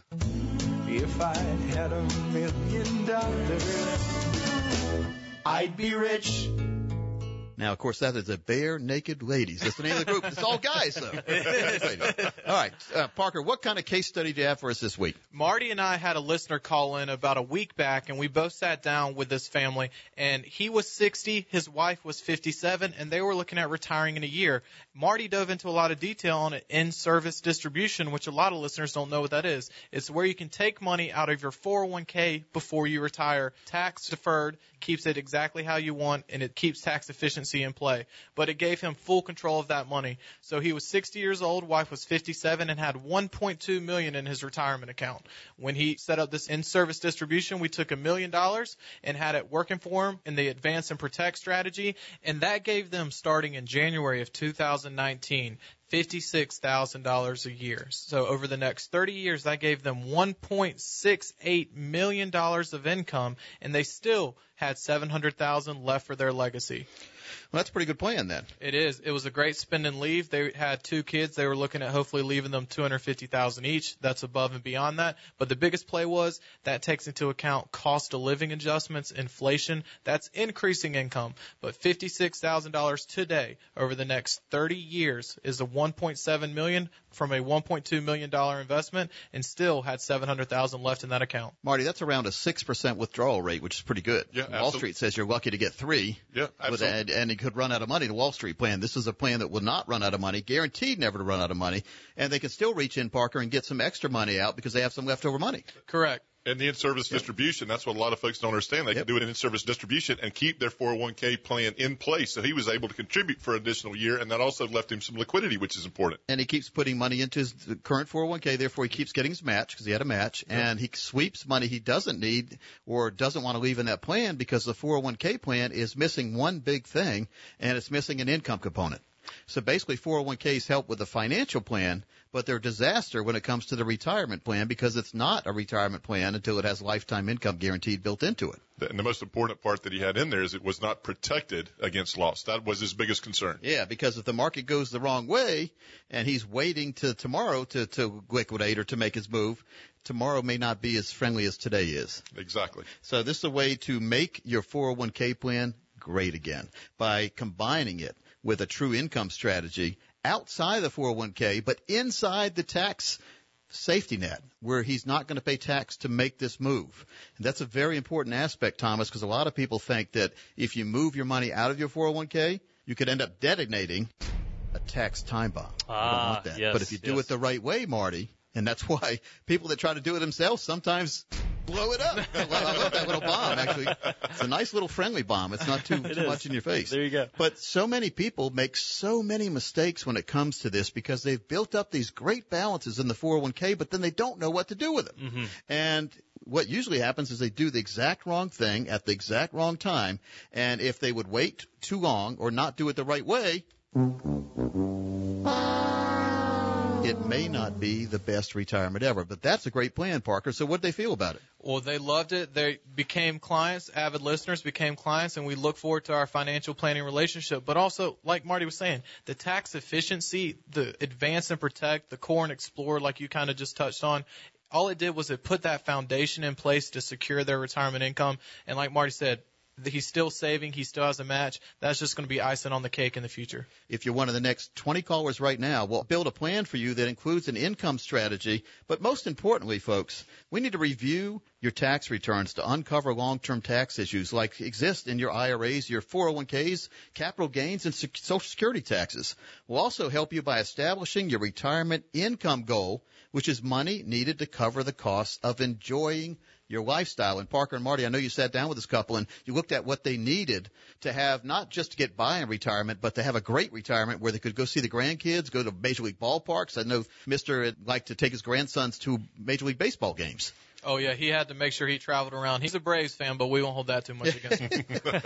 If I had a million dollars, I'd be rich. Now, of course, that is the Bare Naked Ladies. That's the name of the group. It's all guys, though. All right. Uh, Parker, what kind of case study do you have for us this week? Marty and I had a listener call in about a week back, and we both sat down with this family, and he was sixty, his wife was fifty-seven, and they were looking at retiring in a year. Marty dove into a lot of detail on an in-service distribution, which a lot of listeners don't know what that is. It's where you can take money out of your four oh one k before you retire, tax deferred, keeps it exactly how you want, and it keeps tax efficiency in play. But it gave him full control of that money. So he was sixty years old, wife was fifty-seven, and had one point two million dollars in his retirement account. When he set up this in-service distribution, we took a million dollars and had it working for him in the Advance and Protect strategy, and that gave them, starting in January of two thousand nineteen, fifty-six thousand dollars a year. So over the next thirty years, that gave them one point six eight million dollars of income, and they still had seven hundred thousand dollars left for their legacy. Well, that's a pretty good plan then. It is. It was a great spend and leave. They had two kids. They were looking at hopefully leaving them two hundred fifty thousand dollars each. That's above and beyond that. But the biggest play was that takes into account cost of living adjustments, inflation. That's increasing income. But fifty-six thousand dollars today over the next thirty years is a one point seven million dollars from a one point two million dollars investment, and still had seven hundred thousand dollars left in that account. Marty, that's around a six percent withdrawal rate, which is pretty good. Yeah, Wall absolutely. Street says you're lucky to get three. Yeah, absolutely. And, and it could run out of money, the Wall Street plan. This is a plan that will not run out of money, guaranteed never to run out of money, and they can still reach in, Parker, and get some extra money out because they have some leftover money. Correct. And the in-service yep. distribution, that's what a lot of folks don't understand. They yep. can do it in in-service distribution and keep their four oh one k plan in place. So he was able to contribute for an additional year, and that also left him some liquidity, which is important. And he keeps putting money into his current four oh one k, therefore he keeps getting his match because he had a match, yep. and he sweeps money he doesn't need or doesn't want to leave in that plan because the four oh one k plan is missing one big thing, and it's missing an income component. So basically four oh one k's help with the financial plan, but they're a disaster when it comes to the retirement plan because it's not a retirement plan until it has lifetime income guaranteed built into it. And the most important part that he had in there is it was not protected against loss. That was his biggest concern. Yeah, because if the market goes the wrong way and he's waiting to tomorrow to, to liquidate or to make his move, tomorrow may not be as friendly as today is. Exactly. So this is a way to make your four oh one k plan great again by combining it with a true income strategy outside the four oh one k, but inside the tax safety net where he's not going to pay tax to make this move. And that's a very important aspect, Thomas, because a lot of people think that if you move your money out of your four oh one k, you could end up designating a tax time bomb. Ah, I don't want that. Yes, but if you do yes. it the right way, Marty, and that's why people that try to do it themselves sometimes blow it up. I love that little bomb, actually. It's a nice little friendly bomb. It's not too, too much in your face. There you go. But so many people make so many mistakes when it comes to this because they've built up these great balances in the four oh one k, but then they don't know what to do with them. Mm-hmm. And what usually happens is they do the exact wrong thing at the exact wrong time. And if they would wait too long or not do it the right way, it may not be the best retirement ever. But that's a great plan, Parker. So what did they feel about it? Well, they loved it. They became clients, avid listeners became clients, and we look forward to our financial planning relationship. But also, like Marty was saying, the tax efficiency, the Advance and Protect, the Core and Explore, like you kind of just touched on, all it did was it put that foundation in place to secure their retirement income. And like Marty said, he's still saving. He still has a match. That's just going to be icing on the cake in the future. If you're one of the next twenty callers right now, we'll build a plan for you that includes an income strategy. But most importantly, folks, we need to review your tax returns to uncover long-term tax issues like exist in your I R As, your four oh one k's, capital gains, and Social Security taxes. We'll also help you by establishing your retirement income goal, which is money needed to cover the costs of enjoying your lifestyle. And Parker and Marty, I know you sat down with this couple and you looked at what they needed to have, not just to get by in retirement, but to have a great retirement where they could go see the grandkids, go to Major League ballparks. I know Mister would like to take his grandsons to Major League Baseball games. Oh, yeah, he had to make sure he traveled around. He's a Braves fan, but we won't hold that too much against him.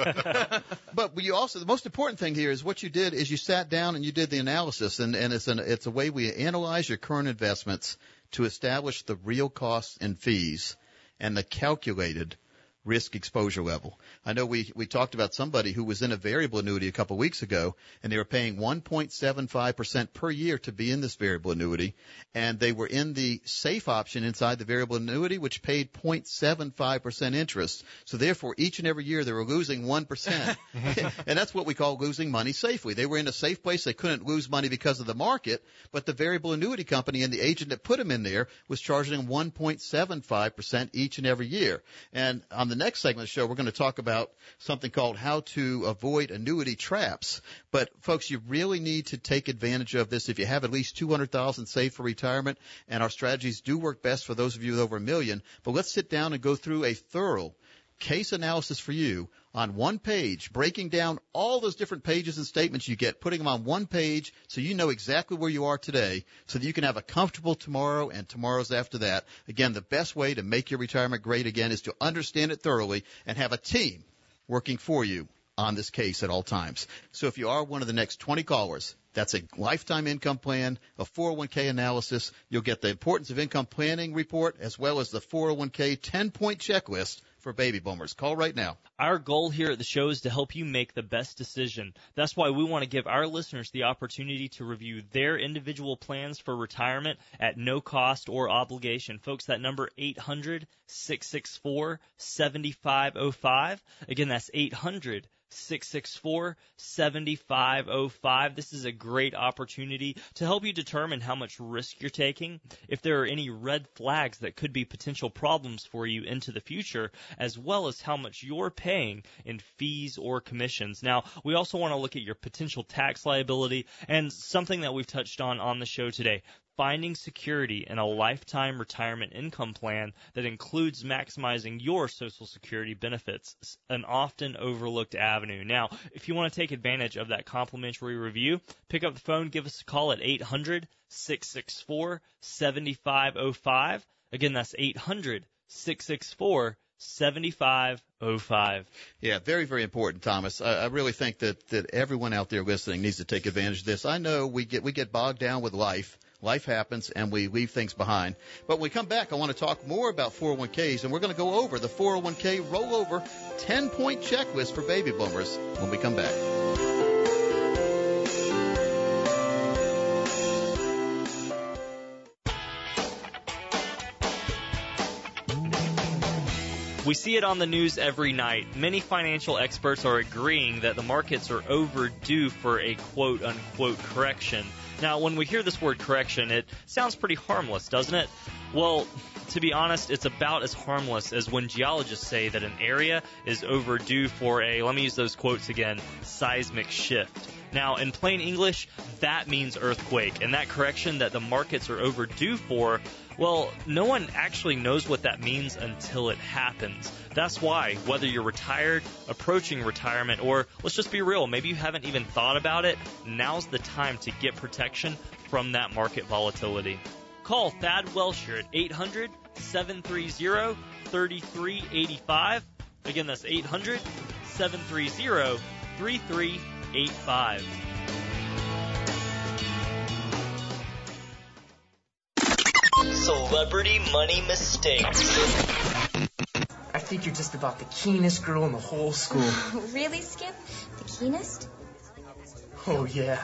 But you also, the most important thing here is what you did is you sat down and you did the analysis, and, and it's, an, it's a way we analyze your current investments to establish the real costs and fees and the calculated risk exposure level. I know we, we talked about somebody who was in a variable annuity a couple of weeks ago, and they were paying one point seven five percent per year to be in this variable annuity, and they were in the safe option inside the variable annuity, which paid zero point seven five percent interest. So therefore, each and every year they were losing one percent. And that's what we call losing money safely. They were in a safe place. They couldn't lose money because of the market, but the variable annuity company and the agent that put them in there was charging them one point seven five percent each and every year. And on the next segment of the show, we're going to talk about something called how to avoid annuity traps. But folks, you really need to take advantage of this if you have at least two hundred thousand dollars saved for retirement, and our strategies do work best for those of you with over a million. But let's sit down and go through a thorough case analysis for you on one page, breaking down all those different pages and statements you get, putting them on one page so you know exactly where you are today so that you can have a comfortable tomorrow and tomorrows after that. Again, the best way to make your retirement great again is to understand it thoroughly and have a team working for you on this case at all times. So if you are one of the next twenty callers, that's a lifetime income plan, a four oh one k analysis. You'll get the importance of income planning report as well as the four oh one k ten-point checklist for baby boomers. Call right now. Our goal here at the show is to help you make the best decision. That's why we want to give our listeners the opportunity to review their individual plans for retirement at no cost or obligation. Folks, that number eight hundred, six six four, seven five zero five. Again, that's eight hundred, six six four, seven five zero five. This is a great opportunity to help you determine how much risk you're taking, if there are any red flags that could be potential problems for you into the future, as well as how much you're paying in fees or commissions. Now, we also want to look at your potential tax liability and something that we've touched on on the show today, Finding security in a lifetime retirement income plan that includes maximizing your Social Security benefits, an often overlooked avenue. Now, if you want to take advantage of that complimentary review, pick up the phone, give us a call at eight hundred, six six four, seven five zero five. Again, that's eight hundred, six six four, seven five zero five. Yeah, very, very important, Thomas. I, I really think that, that everyone out there listening needs to take advantage of this. I know we get we get bogged down with life. Life happens, and we leave things behind. But when we come back, I want to talk more about four oh one k's, and we're going to go over the four oh one k rollover ten-point checklist for baby boomers when we come back. We see it on the news every night. Many financial experts are agreeing that the markets are overdue for a quote-unquote correction. Now, when we hear this word correction, it sounds pretty harmless, doesn't it? Well, to be honest, it's about as harmless as when geologists say that an area is overdue for a, let me use those quotes again, seismic shift. Now, in plain English, that means earthquake, and that correction that the markets are overdue for, well, no one actually knows what that means until it happens. That's why, whether you're retired, approaching retirement, or let's just be real, maybe you haven't even thought about it, now's the time to get protection from that market volatility. Call Thad Welsher at eight hundred, seven three zero, three three eight five. Again, that's eight hundred, seven three zero, three three eight five. Celebrity money mistakes. I think you're just about the keenest girl in the whole school. Really, Skip? The keenest? Oh, yeah.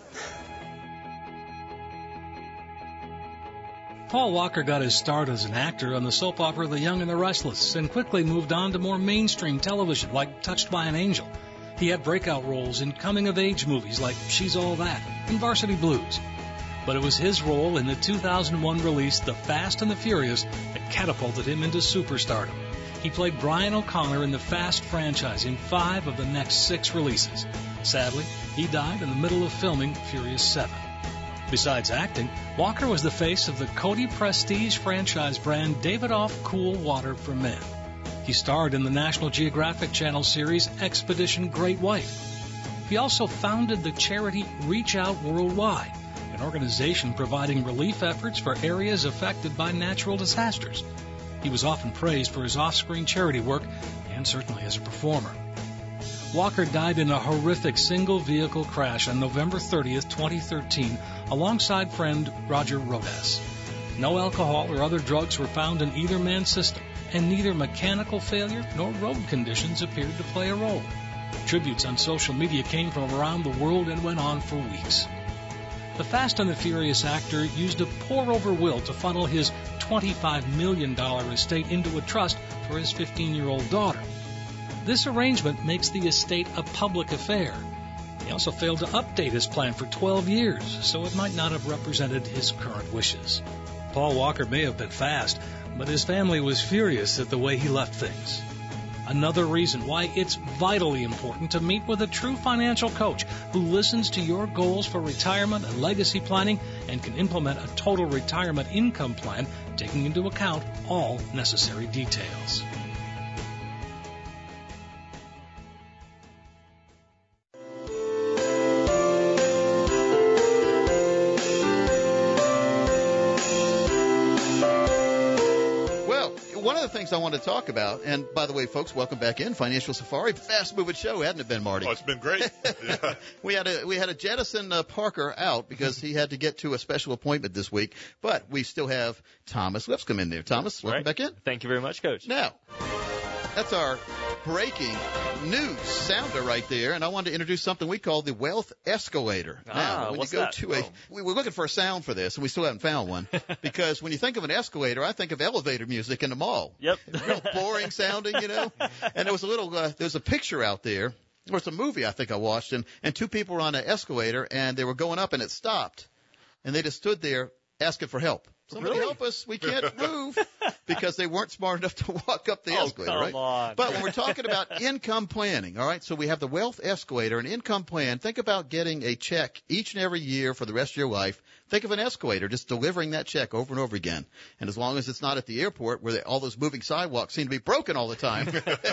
Paul Walker got his start as an actor on the soap opera The Young and the Restless and quickly moved on to more mainstream television like Touched by an Angel. He had breakout roles in coming-of-age movies like She's All That and Varsity Blues. But it was his role in the two thousand one release The Fast and the Furious that catapulted him into superstardom. He played Brian O'Connor in the Fast franchise in five of the next six releases. Sadly, he died in the middle of filming Furious seven. Besides acting, Walker was the face of the Cody Prestige franchise brand Davidoff Cool Water for Men. He starred in the National Geographic Channel series Expedition Great White. He also founded the charity Reach Out Worldwide, an organization providing relief efforts for areas affected by natural disasters. He was often praised for his off-screen charity work and certainly as a performer. Walker died in a horrific single-vehicle crash on November thirtieth, twenty thirteen, alongside friend Roger Rodas. No alcohol or other drugs were found in either man's system, and neither mechanical failure nor road conditions appeared to play a role. Tributes on social media came from around the world and went on for weeks. The Fast and the Furious actor used a pour-over will to funnel his twenty-five million dollars estate into a trust for his fifteen-year-old daughter. This arrangement makes the estate a public affair. He also failed to update his plan for twelve years, so it might not have represented his current wishes. Paul Walker may have been fast, but his family was furious at the way he left things. Another reason why it's vitally important to meet with a true financial coach who listens to your goals for retirement and legacy planning and can implement a total retirement income plan taking into account all necessary details. One of the things I want to talk about, and by the way, folks, welcome back in Financial Safari. Fast-moving show, hasn't it been, Marty? Oh, it's been great. Yeah. we had a we had a jettison uh, Parker out because he had to get to a special appointment this week, but we still have Thomas Lipscomb in there. Thomas, welcome right. back in. Thank you very much, Coach. Now, that's our breaking news sounder right there, and I wanted to introduce something we call the wealth escalator. Ah, now, when what's you go that? to a, oh. we were looking for a sound for this, and we still haven't found one, because when you think of an escalator, I think of elevator music in the mall. Yep. Real boring sounding, you know. And there was a little, uh, there was a picture out there. There was a movie I think I watched, and and two people were on an escalator, and they were going up, and it stopped, and they just stood there asking for help. Somebody Really? help us. We can't move because they weren't smart enough to walk up the Oh, escalator, come right? on. But when we're talking about income planning, all right, so we have the wealth escalator, an income plan. Think about getting a check each and every year for the rest of your life. Think of an escalator, just delivering that check over and over again. And as long as it's not at the airport where they, all those moving sidewalks seem to be broken all the time,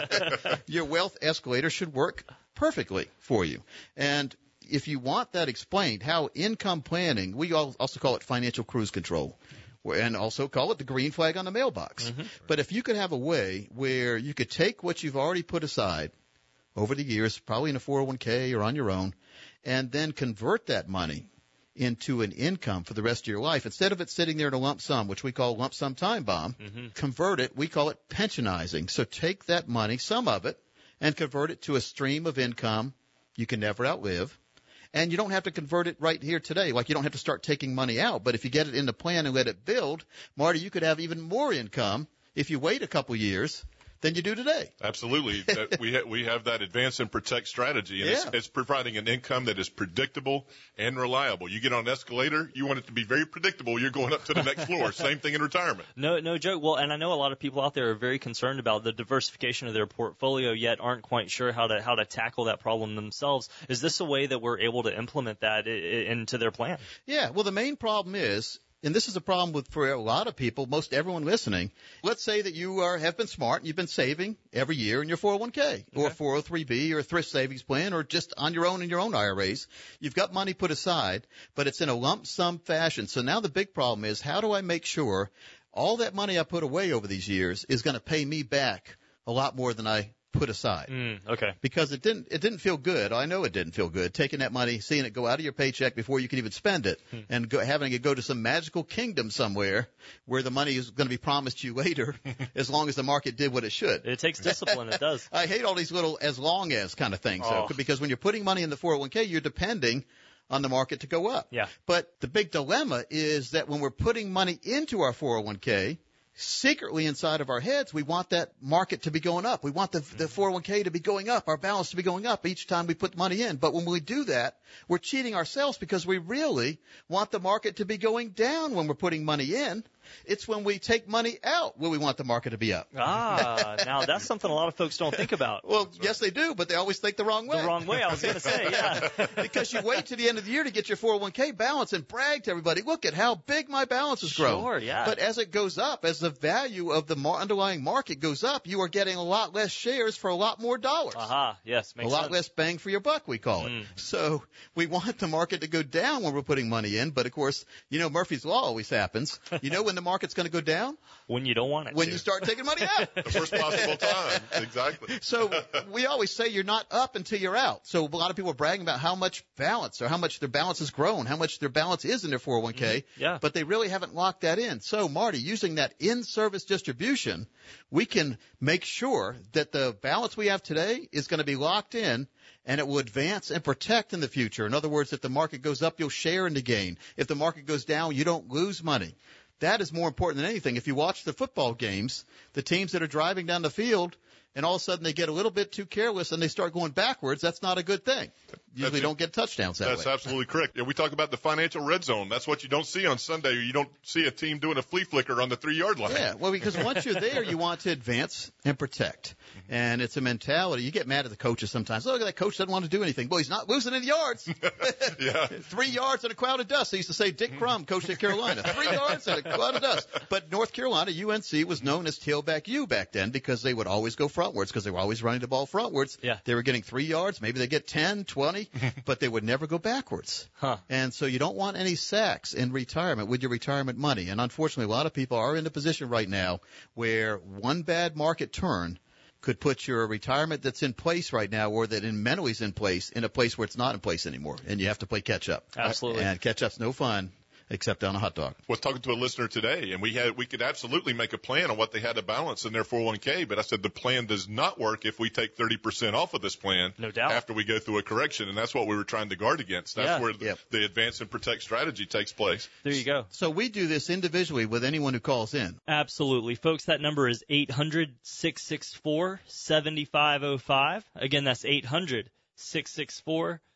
your wealth escalator should work perfectly for you. And if you want that explained, how income planning, we all also call it financial cruise control, and also call it the green flag on the mailbox. Mm-hmm. But if you could have a way where you could take what you've already put aside over the years, probably in a four oh one k or on your own, and then convert that money into an income for the rest of your life, instead of it sitting there in a lump sum, which we call lump sum time bomb, Mm-hmm. convert it, we call it pensionizing. So take that money, some of it, and convert it to a stream of income you can never outlive. And you don't have to convert it right here today. Like, you don't have to start taking money out. But if you get it in the plan and let it build, Marty, you could have even more income if you wait a couple years than you do today. Absolutely. That we ha- we have that advance and protect strategy, and Yeah. it's, it's providing an income that is predictable and reliable. You get on an escalator, you want it to be very predictable. You're going up to the next floor. Same thing in retirement. No, no joke. Well, and I know a lot of people out there are very concerned about the diversification of their portfolio, yet aren't quite sure how to how to tackle that problem themselves. Is this a way that we're able to implement that I- I- into their plan? Yeah, well, the main problem is, and this is a problem with for a lot of people, most everyone listening. Let's say that you are have been smart and you've been saving every year in your four oh one k or four oh three b or a thrift savings plan or just on your own in your own I R As. You've got money put aside, but it's in a lump sum fashion. So now the big problem is, how do I make sure all that money I put away over these years is going to pay me back a lot more than I put aside? Mm, okay. Because it didn't, it didn't feel good. I know it didn't feel good taking that money, seeing it go out of your paycheck before you can even spend it, Hmm. and go, having it go to some magical kingdom somewhere where the money is going to be promised to you later, as long as the market did what it should. It takes discipline. It does. I hate all these little as long as kind of things, though, Oh. because when you're putting money in the four oh one k, you're depending on the market to go up. Yeah. But the big dilemma is that when we're putting money into our four oh one k, secretly inside of our heads, we want that market to be going up. We want the, the four oh one k to be going up, our balance to be going up each time we put money in. But when we do that, we're cheating ourselves, because we really want the market to be going down when we're putting money in. It's when we take money out where we want the market to be up. Ah, now that's something a lot of folks don't think about. Well, yes, they do, but they always think the wrong way. The wrong way, I was going to say, yeah. Because you wait to the end of the year to get your four oh one k balance and brag to everybody, look at how big my balance has grown. Sure, yeah. But as it goes up, as the value of the mar- underlying market goes up, you are getting a lot less shares for a lot more dollars. Aha, yes, makes a lot sense. less bang for your buck, we call it. Mm. So we want the market to go down when we're putting money in, but of course, you know, Murphy's Law always happens. You know when the market's going to go down? When you don't want it When to. you start taking money out. The first possible time. Exactly. So we always say you're not up until you're out. So a lot of people are bragging about how much balance or how much their balance has grown, how much their balance is in their four oh one k, Mm-hmm. Yeah. but they really haven't locked that in. So, Marty, using that in-service distribution, we can make sure that the balance we have today is going to be locked in, and it will advance and protect in the future. In other words, if the market goes up, you'll share in the gain. If the market goes down, you don't lose money. That is more important than anything. If you watch the football games, the teams that are driving down the field, and all of a sudden they get a little bit too careless and they start going backwards, that's not a good thing. Usually That's- don't get touchdowns that That's way. absolutely correct. Yeah, we talk about the financial red zone. That's what you don't see on Sunday. You don't see a team doing a flea flicker on the three-yard line. Yeah, well, because once you're there, you want to advance and protect. And it's a mentality. You get mad at the coaches sometimes. Look, that coach doesn't want to do anything. Boy, he's not losing any yards. Yeah. Three yards and a cloud of dust. They used to say Dick Crum, coach at Carolina. Three yards and a cloud of dust. But North Carolina, U N C, was known as tailback U back then, because they would always go frontwards, because they were always running the ball frontwards. Yeah. They were getting three yards. Maybe they get ten, twenty, but they would never go backwards. Huh. And so you don't want any sacks in retirement with your retirement money. And unfortunately, a lot of people are in a position right now where one bad market turn could put your retirement that's in place right now, or that in mentally is in place, in a place where it's not in place anymore, and you have to play catch up. Absolutely. And catch up's no fun, except on a hot dog. Was talking to a listener today, and we had we could absolutely make a plan on what they had to balance in their four oh one k, but I said the plan does not work if we take thirty percent off of this plan. No doubt. After we go through a correction, and that's what we were trying to guard against. That's Yeah. where the, Yep. the advance and protect strategy takes place. There you go. So we do this individually with anyone who calls in. Absolutely. Folks, that number is eight hundred, six six four, seven five zero five. Again, that's eight hundred, six six four,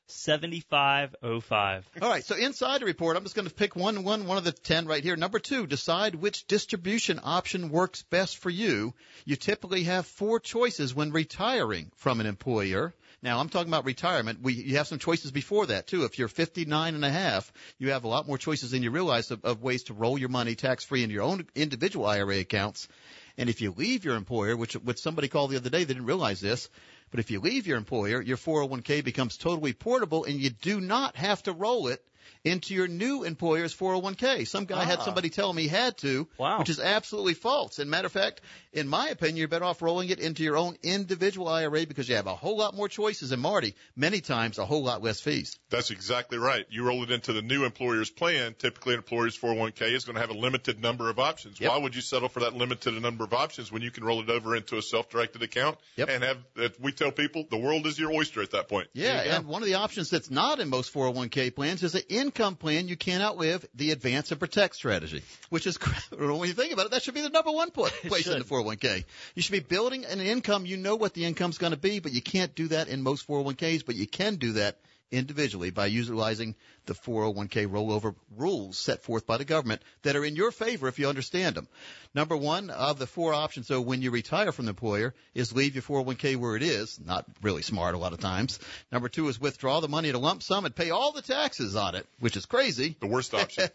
seven five oh five. All right, so inside the report, I'm just going to pick one, one, one of the ten right here. Number two, decide which distribution option works best for you. You typically have four choices when retiring from an employer. Now, I'm talking about retirement. We, you have some choices before that, too. If you're fifty-nine and a half, you have a lot more choices than you realize of, of ways to roll your money tax-free into your own individual I R A accounts. And if you leave your employer, which, which somebody called the other day, they didn't realize this, but if you leave your employer, your four oh one k becomes totally portable, and you do not have to roll it into your new employer's four oh one k. Some guy ah. had somebody tell him he had to, wow. which is absolutely false. And matter of fact, in my opinion, you're better off rolling it into your own individual I R A because you have a whole lot more choices. And Marty, many times a whole lot less fees. That's exactly right. You roll it into the new employer's plan. Typically, an employer's four oh one k is going to have a limited number of options. Yep. Why would you settle for that limited number of options when you can roll it over into a self-directed account yep. and have, uh, we tell people, the world is your oyster at that point. Yeah, and one of the options that's not in most four oh one k plans is an income plan you can't outlive, the Advance and Protect strategy, which is, when you think about it, that should be the number one place in the four oh one k. You should be building an income. You know what the income's going to be, but you can't do that in most four oh one k's, but you can do that individually by utilizing the four oh one k rollover rules set forth by the government that are in your favor if you understand them. Number one of the four options, so when you retire from the employer, is leave your four oh one k where it is. Not really smart a lot of times. Number two is withdraw the money in a lump sum and pay all the taxes on it, which is crazy. The worst option.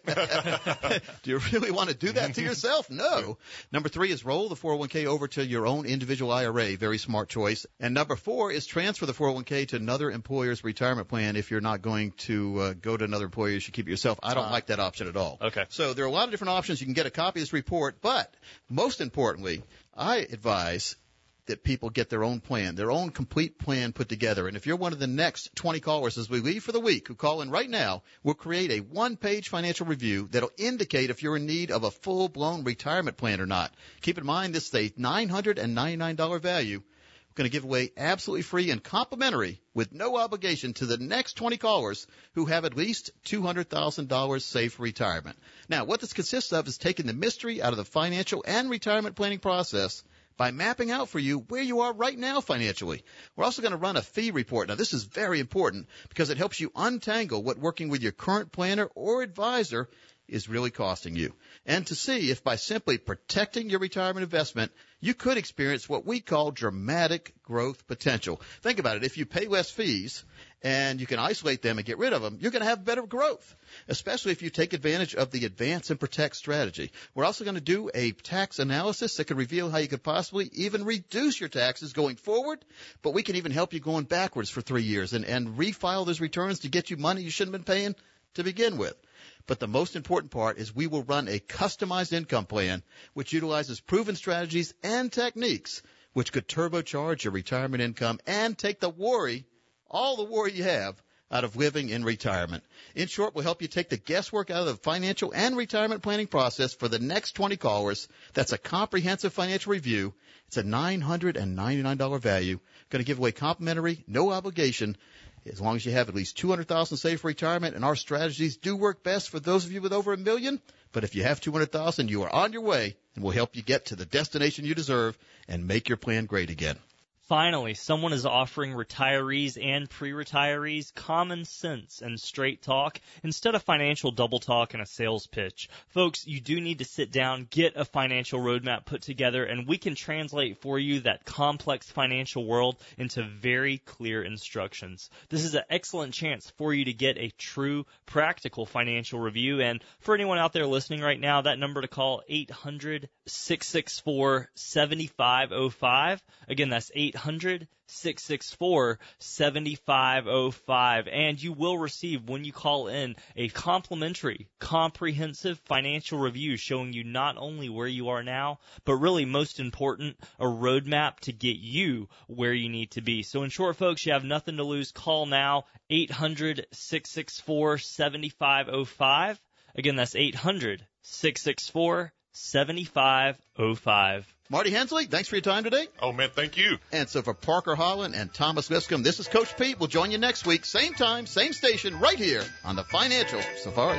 Do you really want to do that to yourself? No. Number three is roll the four oh one k over to your own individual I R A. Very smart choice. And number four is transfer the four oh one k to another employer's retirement plan. If you're not going to uh, go to another employer, you should keep it yourself. I don't uh, like that option at all. Okay. So there are a lot of different options. You can get a copy of this report, but most importantly, I advise that people get their own plan, their own complete plan put together. And if you're one of the next twenty callers as we leave for the week who call in right now, we'll create a one-page financial review that'll indicate if you're in need of a full-blown retirement plan or not. Keep in mind, this is a nine hundred ninety-nine dollars value. We're going to give away absolutely free and complimentary with no obligation to the next twenty callers who have at least two hundred thousand dollars saved for retirement. Now, what this consists of is taking the mystery out of the financial and retirement planning process by mapping out for you where you are right now financially. We're also going to run a fee report. Now, this is very important because it helps you untangle what working with your current planner or advisor is really costing you, and to see if by simply protecting your retirement investment, you could experience what we call dramatic growth potential. Think about it. If you pay less fees and you can isolate them and get rid of them, you're going to have better growth, especially if you take advantage of the Advance and Protect strategy. We're also going to do a tax analysis that could reveal how you could possibly even reduce your taxes going forward, but we can even help you going backwards for three years and, and refile those returns to get you money you shouldn't have been paying to begin with. But the most important part is we will run a customized income plan which utilizes proven strategies and techniques which could turbocharge your retirement income and take the worry, all the worry you have, out of living in retirement. In short, we'll help you take the guesswork out of the financial and retirement planning process for the next twenty callers. That's a comprehensive financial review. It's a nine hundred ninety-nine dollars value. Going to give away complimentary, no obligation, as long as you have at least two hundred thousand dollars saved for retirement, and our strategies do work best for those of you with over a million. But if you have two hundred thousand dollars, you are on your way, and we'll help you get to the destination you deserve and make your plan great again. Finally, someone is offering retirees and pre-retirees common sense and straight talk instead of financial double talk and a sales pitch. Folks, you do need to sit down, get a financial roadmap put together, and we can translate for you that complex financial world into very clear instructions. This is an excellent chance for you to get a true, practical financial review. And for anyone out there listening right now, that number to call, eight hundred, six six four, seven five zero five. Again, that's eight hundred, six six four, seven five zero five. And you will receive, when you call in, a complimentary, comprehensive financial review showing you not only where you are now, but really most important, a roadmap to get you where you need to be. So in short, folks, you have nothing to lose. Call now, eight hundred, six six four, seven five zero five. Again, that's eight hundred, six six four, seven five zero five. Marty Hensley, thanks for your time today. Oh, man, thank you. And so for Parker Holland and Thomas Lipscomb, this is Coach Pete. We'll join you next week, same time, same station, right here on the Financial Safari.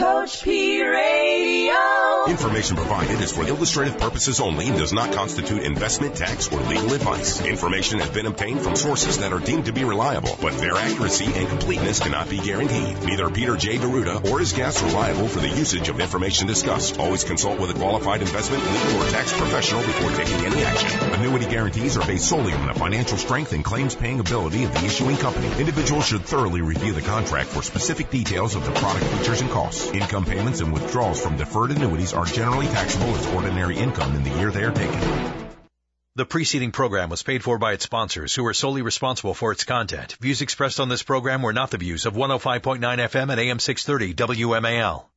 Coach P Radio. Information provided is for illustrative purposes only and does not constitute investment, tax, or legal advice. Information has been obtained from sources that are deemed to be reliable, but their accuracy and completeness cannot be guaranteed. Neither Peter J. Deruta or his guests are liable for the usage of information discussed. Always consult with a qualified investment, legal, or tax professional before taking any action. Annuity guarantees are based solely on the financial strength and claims-paying ability of the issuing company. Individuals should thoroughly review the contract for specific details of the product features and costs. Income payments and withdrawals from deferred annuities are generally taxable as ordinary income in the year they are taken. The preceding program was paid for by its sponsors, who are solely responsible for its content. Views expressed on this program were not the views of one oh five point nine F M and A M six thirty W M A L.